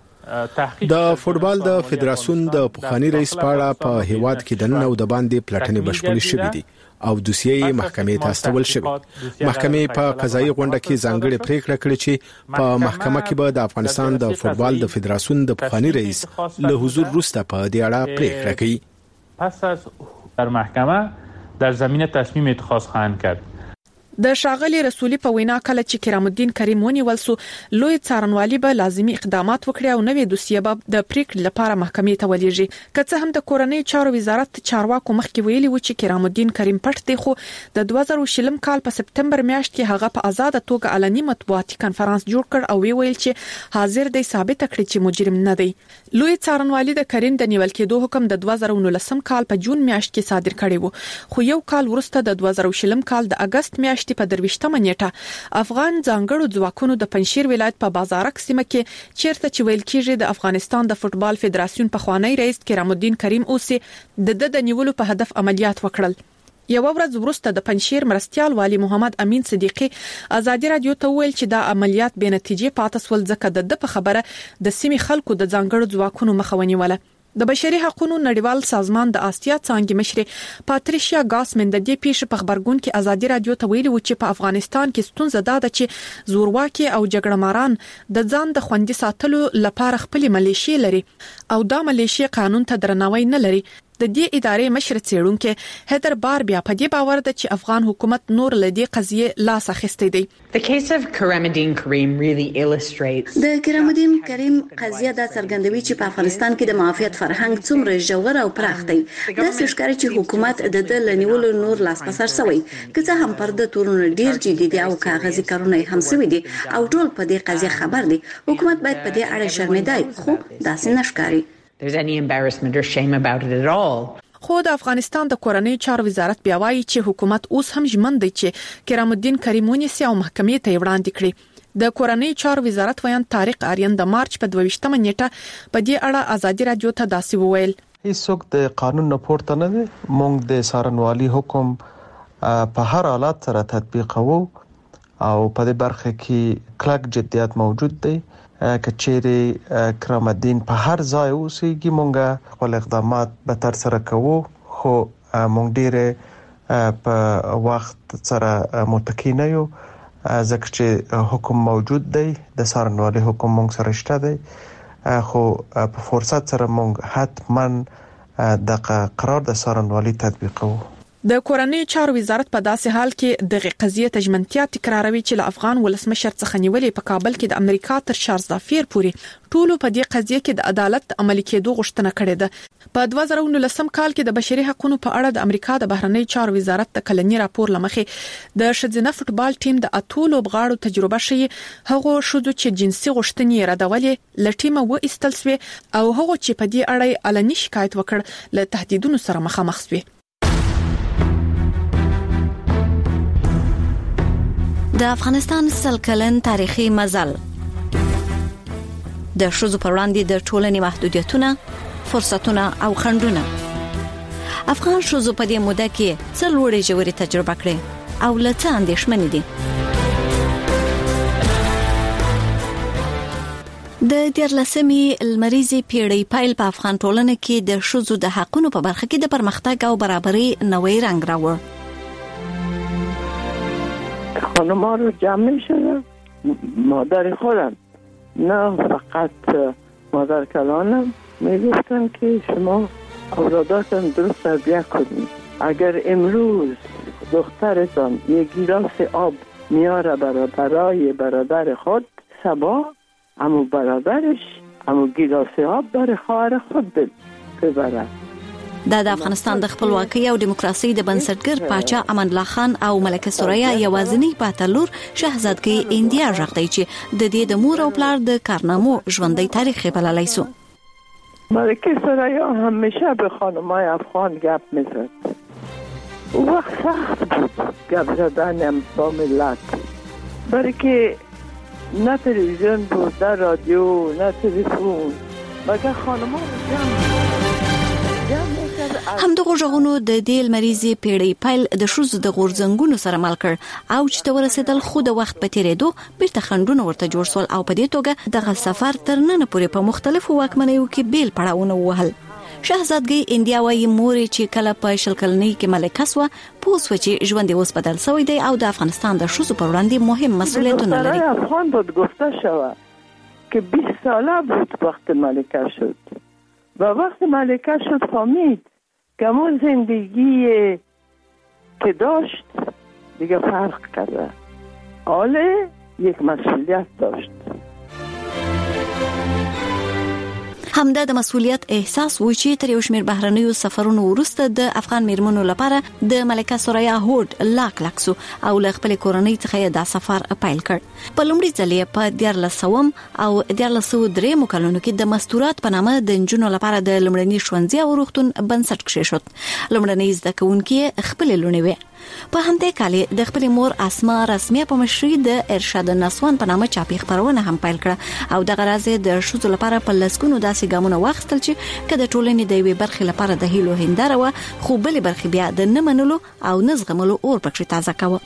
د فوتبال د فدراسیون د پخوانی رئیس پاړه په هیواد کې د نن او د باندې پلټنې بشپړې شوې دي او دوسیې محکمې ته استول شوې. محکمې په قضایي غونډه کې ځانګړې پریکړه کړې چې په محکمه کې به د افغانستان د فوتبال د فدراسیون د پخوانی رئیس له حضور وروسته په دې اړه پریکړه کوي. پس از در محکمه در زمینه تصمیم اتخاذ خواهند کرد. د شاغلی رسولي په وینا کله چې کرام الدین کریم ونیول سو، لوی څارنوالي به لازمي اقدامات وکړي او نوې دوسیه به د پریکړې لپاره محکمې ته ولېږي. که څه هم د کورنۍ چارو وزارت چارواکو مخکې ویلي و چې کرام الدین کریم پټ دی، خو د دوه زره شلم کال په سپتمبر میاشت کې هغه په آزاد توګه علني مطبوعاتي کانفرنس جوړ کړ او ویل چې حاضر دی ثابت کړي چې مجرم نه دی. لوی څارنوالي د کریم د نیول کېدو حکم د دوه زره نولسم کال په جون میاشت کې صادر کړی و، خو یو کال وروسته د دوه زره شلم کال د اگست میاشت په درويشتمه نیټه افغان ځانګړو ځواکونو د پنځیر ولایت په بازارک سیمه کې چیرته چې ویل کېږي د افغانستان د فوتبال فدراسیون په خوانی رئیس کرام الدین کریم اوسي د د نیولو په هدف عملیات وکړل. یو ورځ وروسته د پنځیر مرستيال والی محمد امین صدیقی ازادي رادیو ته ویل چې دا عملیات بې نتیجې پاتې سول ځکه د د په خبره د سیمې خلکو د ځانګړو ځواکونو مخاوني وله. د بشري حقوقو نړیوال سازمان د آسیا څانګې مشر پاتریشیا ګاسمن د دې پیښې په خبرګون کې ازادي رادیو ته ویلي و چې په افغانستان کې ستونزه ده چې زورواکي او جګړه ماران د ځان د خوندي ساتلو لپاره خپل ملیشي لري او دا ملیشي قانون ته درناوی نه لري. د دې ادارې مشر څېړونکو هیدر بار بیا په دې باور ده چې افغان حکومت نور له دې قضیې لاس اخیستی دی. The case of Karamadin Karim really illustrates د کرامدین کریم قضیه دا څرګندوي چې په افغانستان کې د معافیت فرهنګ څومره ژور او پراخ دی. دا ښکاري چې حکومت د د لنیولو نور لاس په سر شوی که څه هم پر د تورونو ډیر جدي دي او کاغذي کارونه هم شوي دي او ټول په دې قضیه خبر دي. حکومت باید په دې اړه شرمېدای خو داسې نشکاري. There's any embarrassment or shame about it at all. خو د افغانستان د کورنۍ چارو وزارت بیا وایي چې حکومت اوس هم ژمن دی چې کرامالدین کریم ونیسي او محکمې ته وړاندې کړي. د کورنۍ چارو وزارت ویان طارق آریان د مارچ په دوه ویشتمه نیټه په دې اړه ازادي رادیو ته داسې وویل: هیڅوک د قانون نه پورته نه دی. موږ د څارنوالي حکم په هر حالت سره تطبیقوو او په دې برخه کې کلک جدیت موجود دی. کچېره کرامالدین په هر ځای اوسېږي مونږه خپل اقدامات به تر سره کوو خو مونږ ډېر په وخت سره متکی نه یو ځکه چې حکم موجود دی. د څارنوالي حکم مونږ سره شته دی خو په فرصت سره مونږ حتما د قرار د څارنوالي تطبیقوو. د کورنۍ چارو وزارت په داسې حال کې دغه قضیه ته ژمنتیا تکراروي چې له افغان ولسمشر څخه نیولې په کابل کې د امریکا تر چارلز دافیر پورې ټولو په دې قضیه کې د عدالت عملي کېدو غوښتنه کړې ده. په دوه زره نولسم کال کې د بشري حقوقو په اړه د امریکا د بهرنی چارو وزارت د کلنی راپور لمخې د ښځینه فوټبال ټیم د اتو لوبغاړو تجربه شي هغه شوزو چې جنسي غوښتنې ردولې لټیمه و ایستل سوی او هغه چې په دې اړه علني شکایت وکړ له تهدیدونو سره مخامخ سوی. د افغانستان سل کلن تاریخي مزل د ښځو پر وړاندې د ټولنې محدودیتونه، فرصتونه او خنډونه. افغان ښځو په دې موده کې څه لوړې ژورې تجربه کړې او له څه اندېښمنې دي. د دیارلسمې لمریزې پیړۍ پیل په افغان ټولنه کې د ښځو د حقونو په برخه کې د پرمختګ او برابرۍ نوې رنګ راوړ. خانم‌ها رو جمع شدم، مادر خودم نه فقط مادر کلانم میگفتن که شما اولاداتون درست تربیت کنید. اگر امروز دخترتان یک گیلاس آب میاره برای برادر خود، صبح امو برادرش امو گیلاس آب برای خواهر خود ببره. دا د افغانستان د خپلواکۍ او دیموکراسي د بنسټګر پاچا امان الله خان او ملکه سوریا یوازینی پاتلور شاهزادګۍ انډیا ژغتای چې د دې د مور او پلار د کارنامو ژوندۍ تاریخ بللای سو. ملکه سوریا همیشه به خانمای افغان گپ میزد. او وقت سخت بود گپ زدن با ملت، برای که نه تلویزیون بود نه رادیو نه تلفن، مگر خانم‌ها جمع همدغه ژغونو د دې لمریزې پیړۍ پیل د ښځو د غورځنګونو سره مل کړ او چې ته ورسېدل خو د وخت په تیریدو بیرته خنډونه ورته جوړ شول او په دې توګه دغه سفر تر نن پورې په مختلفو واکمنیو کې بیل پړاوونه ووهل. شاهزادګۍ انډیا وايي مور چې کله په شل کلنۍ کې ملکه سوه پوه سوه چې ژوند یې اوس بدل شوی دی او د افغانستان د ښځو پر وړاندې مهم مسئولیتونه لري. افغان بود گفته شود که بیست ساله بود وقت ملکه شد و وقت ملکه شد فهمید که همون زندگی که داشت دیگه فرق کرده، حالا یک مسئولیت داشت. همدا د مسؤلیت احساس و چې تر یو شمېر بهرنیو سفرونو وروسته د افغان میرمنو لپاره د ملکه سوریا هوډ لاک لاکسو او له خپل کورنۍ څخه دا سفر پیل کړ. په لومړي ځل په دیارلسوم او دیارلسو درېیمو کلونو کې د مستورات په نامه د نجونو لپاره د لومړني ښوونځي او روغتون بنسټ کېښود. لومړنۍ زده کوونکي خپلې لوڼې وې. په همدې کال د خپل مور اسما رسمي په مشرۍ د ارشاد النسوان په نامه چاپی خبرونه هم پیل کړه او دغه راز د ښځو لپاره په لسګونو داسې ګامونه واخیستل چې کله ټولنې د یوې برخې لپاره د هیلو هنداره و خو بلې برخې بیا د نه منلو او نه زغملو اور پکې تازه کاوه.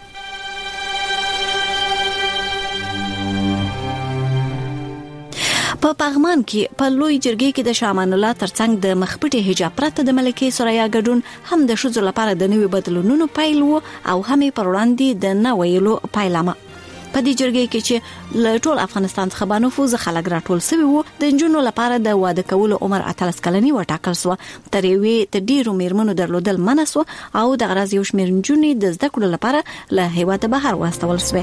په پغمان کې په لوی جرګې کې د شامان الله ترڅنګ د مخپټي حجاب پرته د ملکه سوریا ګډون هم د شذو لپاره د نوي بدلونونو پیل وو او هم پر وړاندې د نویلو پیلامه. په دې جرګې کې چې له ټول افغانستان څخه بنفوذ خلک راټول شوي وو د نجونو لپاره د واده کولو عمر اتلس کلنی وټاکل شو. تر یوې د ډیرو میرمنو درلودل منسو او د غرض یو شمېر نجونې د زده کړو لپاره له هیواده بهر واستول شوې.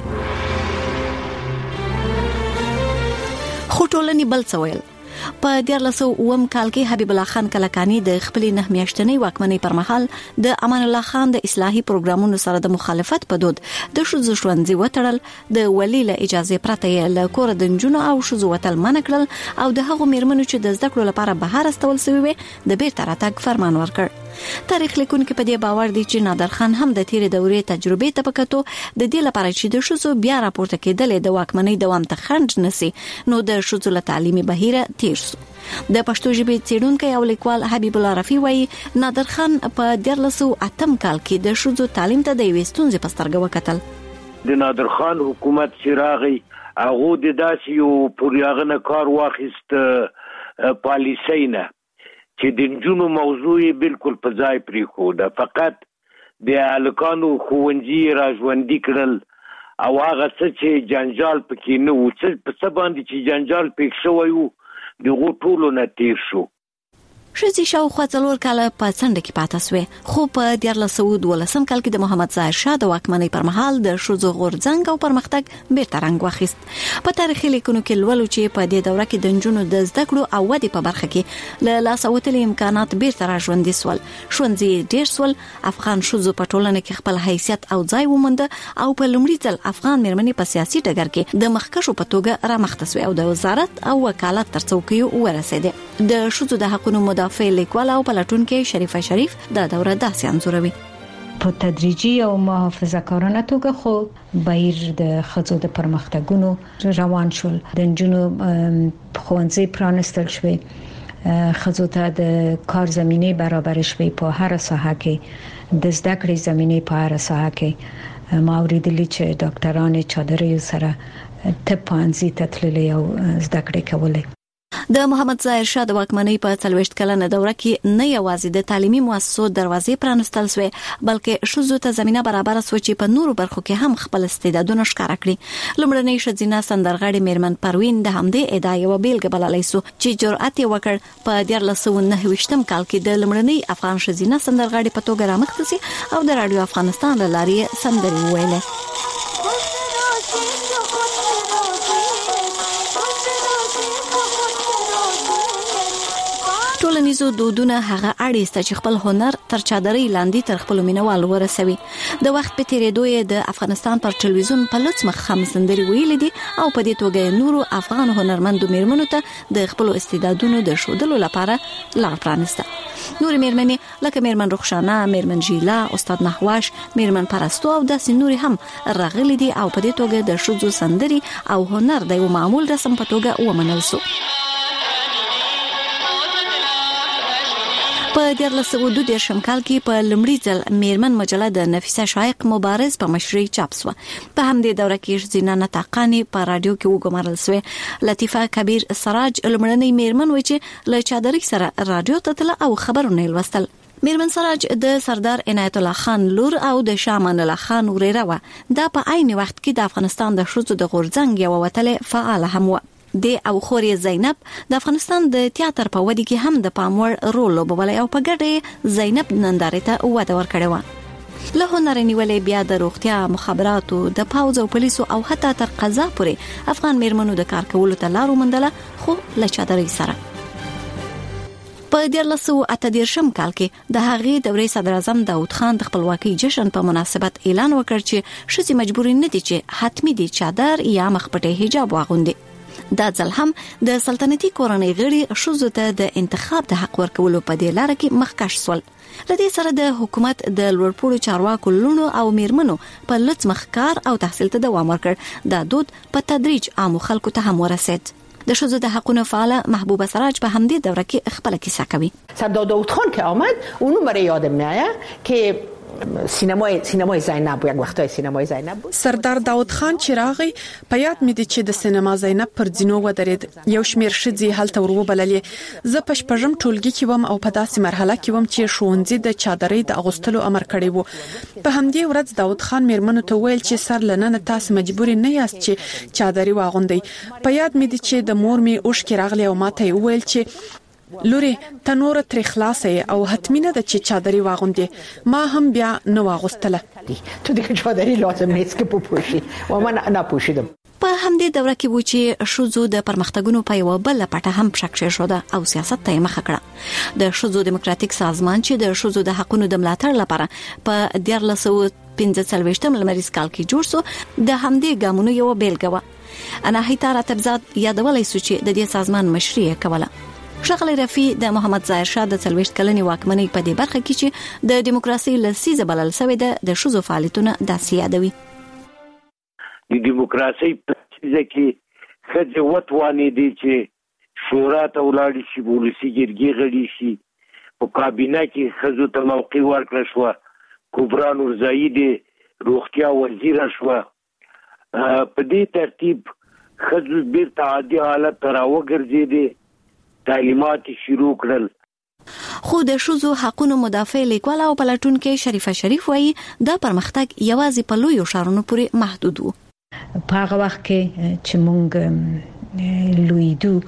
خو ټولنې بل څه ویل. په دیارلس سوه اووم کال کې حبیب الله خان کلکانی د خپل نه میاشتنۍ واکمنۍ پر مهال د امان الله خان د اصلاحي پروګرامونو سره د مخالفت په دود د شذو ژوندۍ وټړل، د ولی له اجازه پرته یې له کور د نجونو او شذو وتل منع کړل او د هغو میرمنو چې د زده کړو لپاره بهر استول شوی وي د بیرته راتګ فرمان ورکړ. تاریخ لیکونکو په دې باور دي چې نادر خان هم د تیرې دورې تجربې ته پکاتو د دې لپاره چې د شذو بیا راپورته کېدل د واکمنۍ دوام ته خنډ نسی نو د شذو له تعلیمي بهیره تیر شو. د پښتو ژبې څېړونکی او لیکوال حبیب الله رفیع وایي نادر خان په دیارلس سوه اتم کال کې د شذو تعلیم ته د یوې ستونزې په سترګه وکتل. د نادر خان حکومت چې راغی هغه د داسې یو پوریاغنه کار واخیست پالیسۍ نه چې د نجونو موضوع یې بالکل په ځای پرېښوده، فقط د هلکانو ښوونځي را ژوندي کړل او هغه څه چې جنجال پکې نه و، څه په څه باندې چې جنجال پېښ شوی و دغو ټولو نه تېر شو. ښځې شاوخوا څلور کاله په څنډه کې پاته سوې، خو په دیارلس سوه دولسم کال کې د محمد ظاهر شاه د واکمنۍ پر مهال د ښځو غورځنګ او پرمختګ بیرته رنګ واخیست. په تاریخي لیکنو کې لولو چې په دې دوره کې د نجونو د زده کړو او ودې په برخه کې له لاسه وتلي امکانات بیرته را ژوندي سول، ښوونځي ډېر سول، افغان ښځو په ټولنه کې خپل حیثیت او ځای ومونده او په لومړي ځل افغان میرمنې په سیاسي ډګر کې د مخکښو په توګه رامخته سوې او د وزارت او وکالت تر څوکیو ورسېدې. د ښځو د حقونو مدافع لیکوال او پلټونکې شریفه شریف دا دوره داسې انځوروي. په تدریجي او محافظه کارانه توګه خو بهیر د ښځو د پرمختګونو روان شول، د نجونو ښوونځي پرانستل شوې، ښځو ته د کار زمینه برابر شوې، په هر ساحه کې د زده کړې زمینه په هر ساحه کې ما اوریدلي چې ډاکټرانې چادرې سره طب پوهنځي ته تللي او زده کړې کولې. د محمد ظاهر شاه د واکمنۍ په څلوېښت کلنه دوره کې نه یوازې د تعلیمي مؤسسو دروازې پرانستل شوې بلکې ښځو ته زمينه برابر شو چې په نورو برخو کې هم خپل استعدادونه ښکاره کړي. لومړنۍ ښځینه سندرغاړې میرمن پروین د همدې ادعا یو بیلګه بللای شو چې جرأت یې وکړ په دیارلس سوه نهه ویشتم کال کې د لومړنۍ افغان ښځینه سندرغاړې په توګه رامخته شي او د رادیو افغانستان له لارې سندرې وویلې. ټولنیزو دودونه هغه اړیسته چې خپل هنر تر چادرې لاندې تر خپل مینوالو ورسوي. د وخت په تیریدو یې د افغانستان پر ټلویزیون په لوڅ مخ هم سندرې ویلې دي او په دې توګه نورو افغان هنرمندو میرمنو ته د خپل استعدادونو د ښودلو لپاره لار پرانسته. نور میرمنې لکه میرمن رخشانه، میرمن جیلا، استاد نحواش، میرمن پرستو او داسې نورې هم راغلي دي او په دې توګه د ښځو سندرې او هنر د یو معمول رسم په توګه ومنل شو. په دیارلس سوه دوه دېرشم کال کې په لومړي ځل میرمن مجله د نفیسه شایق مبارز په مشرۍ چاپ شوه. په همدې دوره کې ښځینه نطاقانې په رادیو کې وګمارل شوې. لطیفه کبیر سراج لومړنۍ میرمن و چې له چادرۍ سره رادیو ته تله او خبرونه یې لوستل. میرمن سراج د سردار عنایت الله خان لور او د شامان الله خان وريره و. دا په عین وخت کې د افغانستان د ښځو د غورځنګ یو وتله فعال هم و. د او خوري زینب د افغانستان د تیاتر په ودی کې هم د پاموړ رول لوبولای او په ګډه زینب نندارې ته وده ورکړې و. له هنر نیولې بیا د روغتیا، مخابراتو، د پاوځ او پولیسو او حتی تر قضا پورې افغان میرمنو د کار کولو ته لارو مندله، خو له چادرۍ سره. په دیارلس سوه اته دېرشم کال کې د هغې دورې صدر اعظم داود خان د خپلواکۍ جشن په مناسبت اعلان وکړ چې ښځې مجبورې نه دي چې حتمی دي چادر یا مخپټي حجاب واغوندي. دا ځل هم د سلطنتي کورنۍ غړي ښځو ته د انتخاب د حق ورکولو په دې لار کې مخکښ شول. لدې سره د حکومت د لوړپوړو چارواکو لونو او میرمنو په لڅ مخکار او تحصیل ته دوام ورکړ. دا دود په تدریج عام خلکو ته هم ورسید. د ښځو د حقونو فعال محبوبه سراج په همدې دوره کې خپل کیسه کوي. سردار داود خان که آمد اونو مرا یادم میاد که سینمای سینمای زینب یک وختای سینمای زینب بود. سردار داود خان چې راغی په یاد مې دي چې د سینما زینب پر ځینو ودرېد. یو شمېر ښځې هلته ورو بللې. زه په شپږم ټولګي کې وم او په داسې مرحله کې وم چې ښوونځي د چادرۍ د اغوستلو امر کړی وو. په همدې ورځ داود خان میرمنو ته ویل چې سر لننه تاسو مجبور نه یاست چې چادرۍ واغوندئ. په یاد مې دي چې د مور مې اوښکې راغلې او ماته ویل چې لوري تنور تر خلاصې او حتمینه د چې چادرۍ واغوندې. ما هم بیا نه واغوستله. تو د چادرۍ لازم نیست که پوښي و من نه پوښیدم. په همدې دوره کې و چې شوزو د پرمختګونو په یو بل پټه هم شکشه شوه او سیاست ته مخه کړه. د شوزو دیموکراتیک سازمان چې د شوزو د حقونو د ملاتړ لپاره په دیارلسو پنځه څلوېښتم لمریز کال کې جوړ شو د همدې ګامونو یو بیلګه و. اناهیتا راتبزاد یادولای سو چې د دې سازمان مشري کوله. شغله رفی د محمد ظاهر شاه د څلوېښت کلنې واکمنۍ په دې برخه کې چې د دیموکراسي لسیزه بلل شوې ده د شوزو فعالیتونه داسې یادوي. د دیموکراسي په لسیزه کې خځې وتوانې دي چې شورا ته ولاړ شي، ولسي جرګې غړي شي. په کابینه کې خځو ته موقع ورکړل شوه. کبرا نورزايي د روغتیا وزیر شوه. په دې ترتیب خځو بیرته عادي حالت ته راوګرځېدې. تعلیمات شروع کړل. خو د شوزو حقونو مدافع لیکوال او پلاتونکو شریفه شریف وایي دا پرمختګ یوازې په لویو ښارونو پورې محدود و. په هغه وخت کې چې مونږ لویدو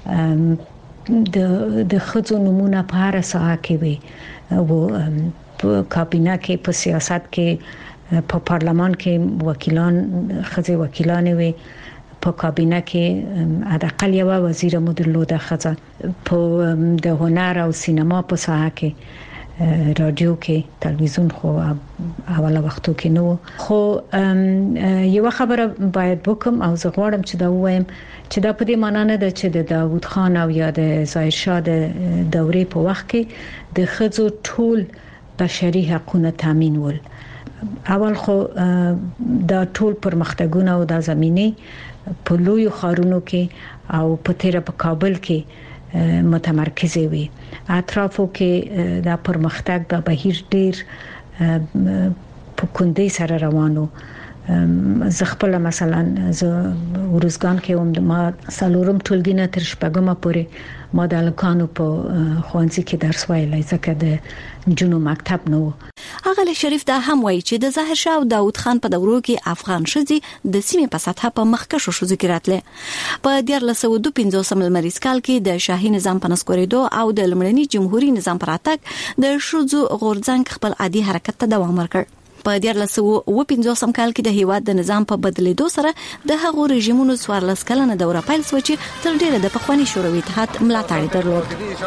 د د خځو نمونه په هر ساحه کې وي او په کابینه کې، په سیاست کې، په پارلمان کې وکیلان خځې وکیلان وي. په کابینه کې حداقل یو وزیر مو درلوده خځه. په د هنر او سینما په ساحه کې، رادیو کې، تلویزیون خو اوله وختو کې نو. خو یو خبره باید وکم او زه غواړم چې دا وایم چې دا په دې معنی نه ده چې د داوود خان او یا د ظاهر شاه د دورې په وخت کې د خځو ټول بشري حقوقونه تامین ول. اول خو دا ټول پرمختګونه او د زمینه په لویو ښارونو کې او په تیر په کابل کې متمرکز وي. اطرافو کې دا پرمختګ د بهیر ډیر په کندې سره روانو. زه خپل مثلا زه ورزګان کې هم د ما سالورم ټولګینه تر شپږمه پورې ما د لکانو په خوانځي کې درس ویلای ځکه د جنو مکتب نو. اغلی شریف دا هم وایي چې د ظاهر شاه او داوود خان په دورو کې افغان ښځې د سیمې په سطح په مخکښو ښځو کې راتلې. په دیارلس سوه دوه پنځوسم لمریز کال کې د شاهي نظام په نسکورېدو او د لومړني جمهوریت نظام پر راتګ د ښځو غورځنګ خپل عادي حرکت ته دوام ورکړ. په دیارلس سوه اوه پنځوسم کال کې د هیواد د نظام په بدلیدو سره د هغو رژیمونو څوارلس کلنه دوره پیل شوه چې تر ډیره د پخواني شوروي اتحاد ملاتړ درلود.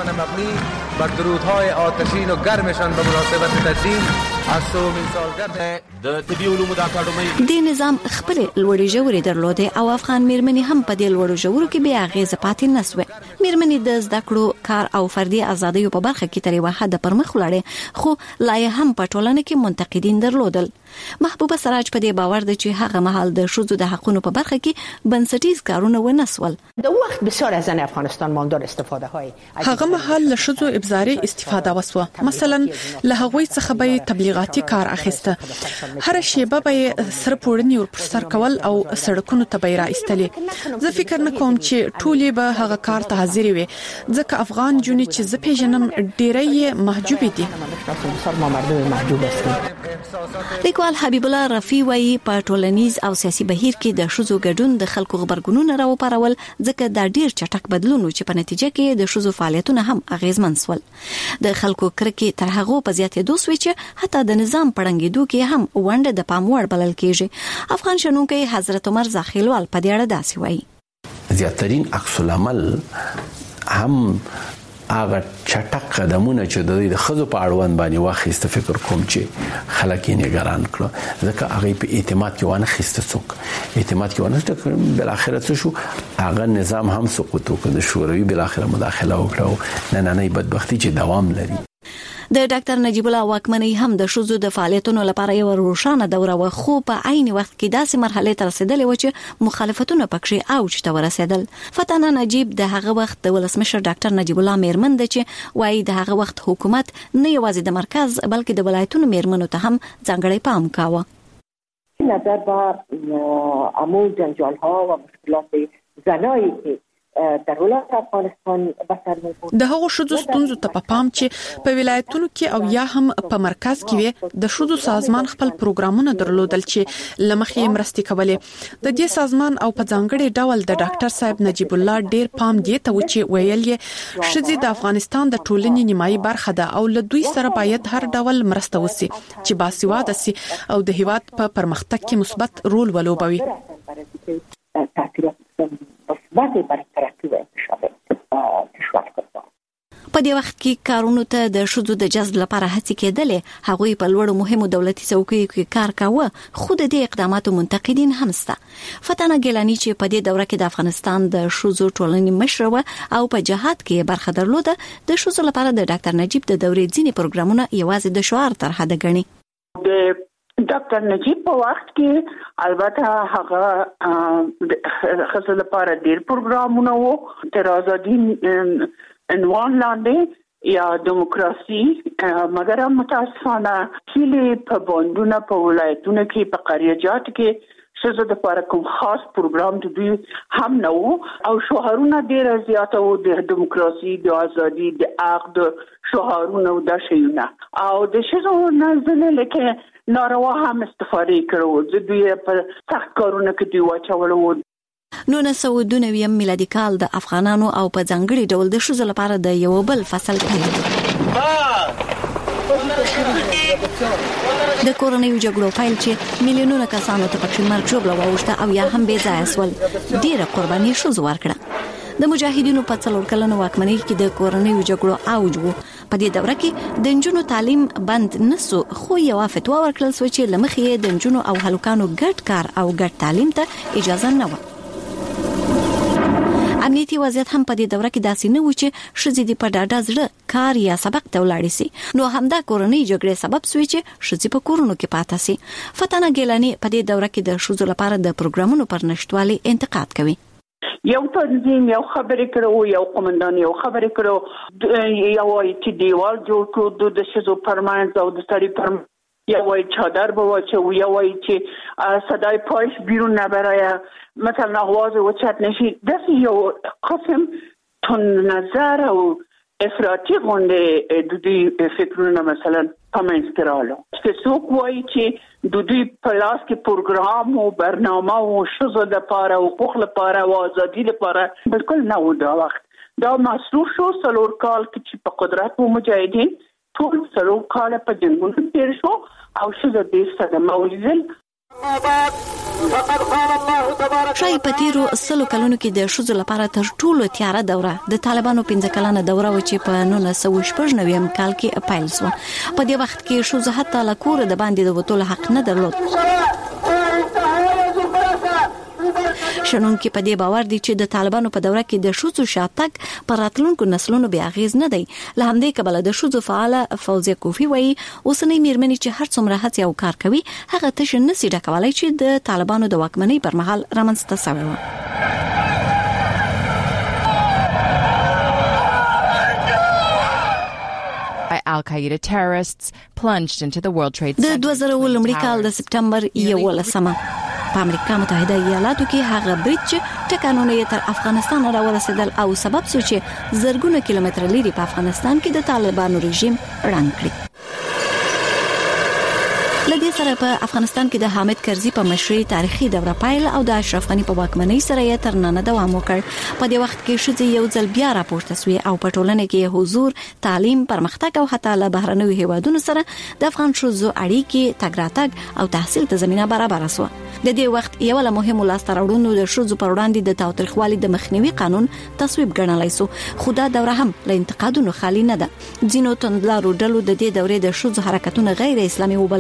بر درودهای آتشین و گرمشان به مناسبت تدوین از سومین سالگرد د طبي علومو د اکاډمۍ د نظام خپل لوړې ژورې درلودې او افغان میرمنې هم په دې لوړو ژورو کې بیا اغیزه پاتې نسوه. میرمنې د زده کړو، کار او فردي ازادۍ په برخه کې تر یو حد پرمخ ولاړې، خو لا هم په ټولنه کې منتقدین درلودل. محبوبه سراج په دې باور ده چې هغه مهال د شوزو د حقونو په برخه کې بنسټیز کارونه ونسول. د وخت بسیار از افغانستان ماندار استفاده های هغه مهال له شوزو ابزاري استفاده وسوه. مثلا له هغوی څخه به تبلیغاتي کار اخیسته. هر شیبه به سر پوړنی ور پر سر کول او سړکونو ته بیره ایستلې. زه فکر نه کوم چې ټولې به هغه کار ته حاضر وي ځکه افغان جونې چې زه پیژنم ډېرې محجوب دي. لیکوال حبیب الله رفیع وایي په ټولنیز او سیاسي بهیر کې د ښځو ګډون د خلکو خبرګونونه راوپارول ځکه دا ډیر چټک بدلون و چې په نتیجه کې د ښځو فعالیتونه هم اغیزمن شول. د خلکو کرکې تر هغه په زیاتېدو شوې چې حتی د نظام پړنګېدو کې هم ونډه د پام وړ بلل کېږي. افغان شنونکی حضرت عمر زاخیلوال په دې اړه داسې وایي. زیاترین عکس العمل هم هغه چټک قدمونه چې د خزو په اړوند باندې واخیسته فکر کوم چې خلک یې نگران کړو ځکه هغه په اعتماد کې ونه خسته څوک اعتماد کې ونه څوک بل اخر څه شو هغه نظام هم سقوط وکړ د شوروي بل اخر مداخله وکړه نه نه نه بدبختی چې دوام لري. د ډاکټر نجیب الله واکمنۍ هم د شذو د فعالیتونو لپاره یو روښانه دوره و، خو په عین وخت کې داسې مرحله ته رسیدلې و چې مخالفتونه پکې اوج ته ورسېدل. فتانه نجیب د هغه وخت د ولسمشر ډاکټر نجیب الله میرمن د چې وایي د هغه وخت حکومت نه یوازې د مرکز بلکې د ولایتونو میرمنو ته هم ځانګړی پام کاوه. نظر بر امور جنجال ها و مشکلات زنایی که در ولایت افغانستان بسر می‌بود د هغو شذو ستونزو ته په پام چې په ولایتونو کې او یا هم په مرکز کې وي د شذو سازمان خپل پروګرامونه درلودل چې لمخې مرستې کولې. د دې سازمان او په ځانګړي ډول د ډاکټر صاحب نجیب الله ډیر پام دی ته و چې ویل یې شذې د افغانستان د ټولنې نیمایي برخه ده او له دوی سره باید هر ډول مرسته وسی چې باسواده سي او د هیواد په پرمختګ کې مثبت رول ولوبوي. په دې وخت کې کارونو ته د شذو د جذب لپاره هڅې کېدلې. هغوی په لوړو مهمو دولتي څوکیو کې کار کاوه، خو د دې اقداماتو منتقدین هم شته. فتانه ګیلانی چې په دې دوره کې د افغانستان د شذو ټولنې مشر و او په جهاد کې برخه درلوده، د شذو لپاره د ډاکټر نجیب د دورې ځینې پروګرامونه یوازې د شعار تر حده ګڼي. ډاکټر نجیب په وخت کې البته هغه خاصه لپاره ډیر پروګرامونه وو تر ازادي عنوان لاندې یا دیموکراسي، مګر متاسفانه چې په باندونه په ولایتونو کې په قریجات کې شذو د لپاره کوم خاص پروګرام د دوی هم نه وو او شعارونه ډیر زیاته وو د دیموکراسي، د ازادي، د عقد شعارونه او د شیونه او د شذو نازله لکه ناروا هم استفاده کړو. د دوی په سخت کارونه کې دوی واچولو. نو نسو دونویم میلادي کال د افغانانو او په ځانګړي ډول د شذو لپاره د یو بل فصل پیل. د کورنیو جګړو پیل چې میلیونونه کسانو ته پکې مرګ ژوبله واوښته او یا هم بې ځایه سول، ډیره قرباني شذو ورکړه. د مجاهدینو په څلور کلنو واکمنۍ کې د کورنیو جګړو اوج وو. په دې دوره کې د نجونو تعلیم بند نسو، خو یو فتوا ورکړل شو چې لمخې د نجونو او هلکانو ګډ کار او ګډ تعلیم ته اجازه نه و. امنیتي وضعیت هم په دې دوره کې داسې نه و چې ښځې د په ډاډه زړه کار یا سبق ته ولاړې سي. نو همدا کورنۍ جګړې سبب شوی چې ښځې په کورونو کې پاتې سي. فتانه ګیلانی په دې دوره کې د ښځو لپاره د پروګرامونو پر نشټوالي انتقاد کوي. یو تنظیم یو خبرې کړو، یو قومندان یو خبرې کړو، یو وایي چې دیوال جوړ کړو د ښځو پرمنځ او د سړي پرمنځ، یو وایي چادر به واچو، یو وایي چې صدای پایش بیرون نبره، مثلا آواز اوچت نشي. داسې یو قسم تند نظر او افراطي غونډې د دوی فکرونه مثلا په منځ کې راغلو. چې څوک وایي چې د دوی په لاس کې پروګرام او برنامه او ښځو لپاره او حقوق لپاره او ازادي لپاره بالکل نه و. دا وخت دا مصروف شو څلور کال کې چې په قدرت وو مجاهدین، ټول څلور کال په جنګونو تیر شو او ښځو دې صدمه ولیدل. شای په تیرو سلو کلونو کې د ښځو لپاره تر ټولو تیاره دوره د طالبانو پنځه کلنه دوره و چې په نولس سوه شپږ نوي کال کې پیل شوه. په دې وخت کې ښځو حتی له کوره د باندې د وتلو حق نه درلود. شنونکي په دې باور دي چې د طالبانو په دوره کې د ښځو شاتګ پر راتلونکو نسلونو بیا اغیز نه دی. له همدې کبله د ښځو فعاله فوزیه کوفی وایي اوسنۍ میرمنې چې هر څومره هڅې او کار کوي هغه تش نسي ډکولای چې د طالبانو د واکمنۍ پر مهال رامنځته شوی و. Al-Qaeda terrorists plunged into the World Trade Center. د دوه زره لومړي کال د سپټمبر یولسمه په امریکا متحده ایالاتو کې هغه برج ټکانونه یې تر افغانستان راورسېدل او سبب شو چې زرګونه کیلومتره لري په افغانستان کې د طالبانو رژیم ړنګ کړي. لدې سره په افغانستان کې د حامد کرزي په مشرۍ تاریخي دوره پیل او د اشرف غنی په واکمنۍ سره یې تر نن دوام وکړ. په دې وخت کې ښځې یو ځل بیا راپورته شوې او په ټولنه کې حضور، تعلیم، پرمختګ او حتی له بهرنیو هیوادونو سره د افغان ښځو اړیکې، تګ راتګ او تحصیل ته زمينه برابر شوه. د دې وخت یو له مهمو لاسته راوړنو د ښځو پر وړاندې د تاوتریخوالي د مخنیوي قانون تصویب ګڼلای شو، خو دا دوره هم له انتقادونو خالي نه ده. ځینو توندلارو ډلو د دې دورې د ښځو حرکتونه غیر اسلامي وبلل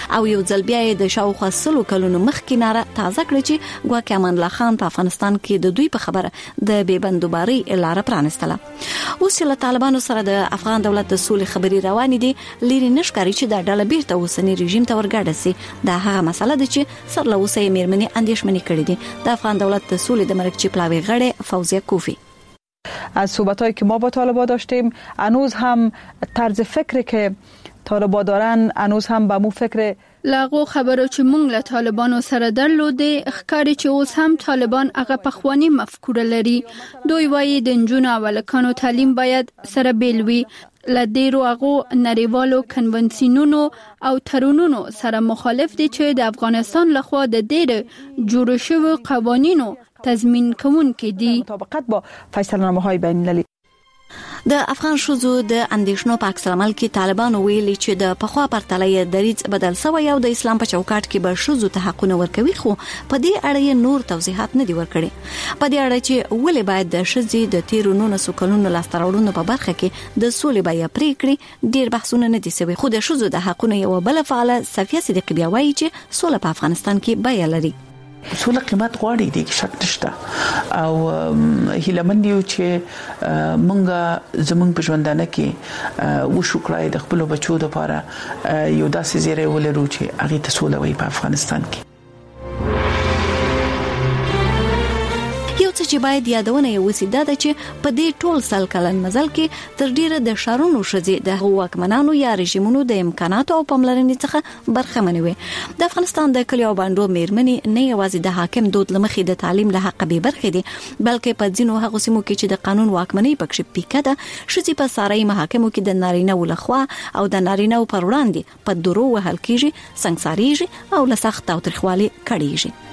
او یو ځل بیا د شاوخوا سلو کلونو مخکې ناره تازه کړه چې ګواکې امان الله خان په افغانستان کې د دوی په خبره د بیبندوباري لار پرانستله. اوس چې طالبانو سره د افغان دولت د سولې خبري روانې دي، لری نشکاري چې د ډله بیرته اوسنی رژیم ته ورګډه سي. دا هغه مسله ده چې سر له اوسه میرمنې اندیشمنې کړې دي. د افغان دولت د سولې د مرکزی پلاوی غړي فوزیه کوفی: از صحبت‌هایی که ما با طالبان داشتیم هنوز هم طرز فکری که طالبان دارن هنوز هم به مو فکر لاغو خبرو چې مونږ له طالبانو سره درلودې ښکاري چې اوس هم طالبان هغه پخوانی مفکوره لري. دوی وایي د نجونو او هلکانو تعلیم باید سره بیل وي، له ډیرو هغو نړیوالو کنونسیونونو او تړونونو سره مخالف دي چې د افغانستان لخوا د ډیرو جوړ شویو قوانینو تضمین کوونکي دي مطابقت با فیصله‌نامه‌های بین‌المللی. د افغان شوزو د اندیشنو په عکس العمل کې طالبان ویلي چې د پخوا پرتلې دریځ بدل شوی او د اسلام په چوکاټ کې به شوزو ته حقونه ورکوي، خو په دې اړه نور توضیحات نه دي ورکړي. په دې اړه چې ولې باید د شذي د تیرو نونسو کلونو لاستراوړونو په برخه کې د سولې بیا پریکړې ډیر بحثونه نه دي شوي، خو د شوزو د حقونه یو بل فعال صفیه صدیقی بیا وایي چې سوله په افغانستان کې بیا لري. سوله قیمت غواړي، د شک نشته او هیلمن یو چې مونږه زمونږ په ژوندانه کې وشو کړای د خپل بچو لپاره یو داسې زیری ولرو چې هغه ته سوله وي په افغانستان کې. یو څه چې باید یادونه یې وسی دا ده چې په دې ټول سل کلن مزل کې تر ډیره د شارونو شذي د حکومتانو یا رژیمونو د امکاناتو او پاملرنې څخه برخمنې وي. د افغانستان د کلیو باندې مېرمنې نه یوازې د حاکم دود لمخې د تعلیم له حق به برخې دي، بلکې په ځینو هغو سیمو کې چې د قانون واکمنۍ پکې پیکه ده، شذي په ساري محاکمو کې د نارینه ولخوا او د نارینه پر وړاندې په درو وهل کېږي، څنګه ساريږي او له سخت او ترخوالي کړيږي.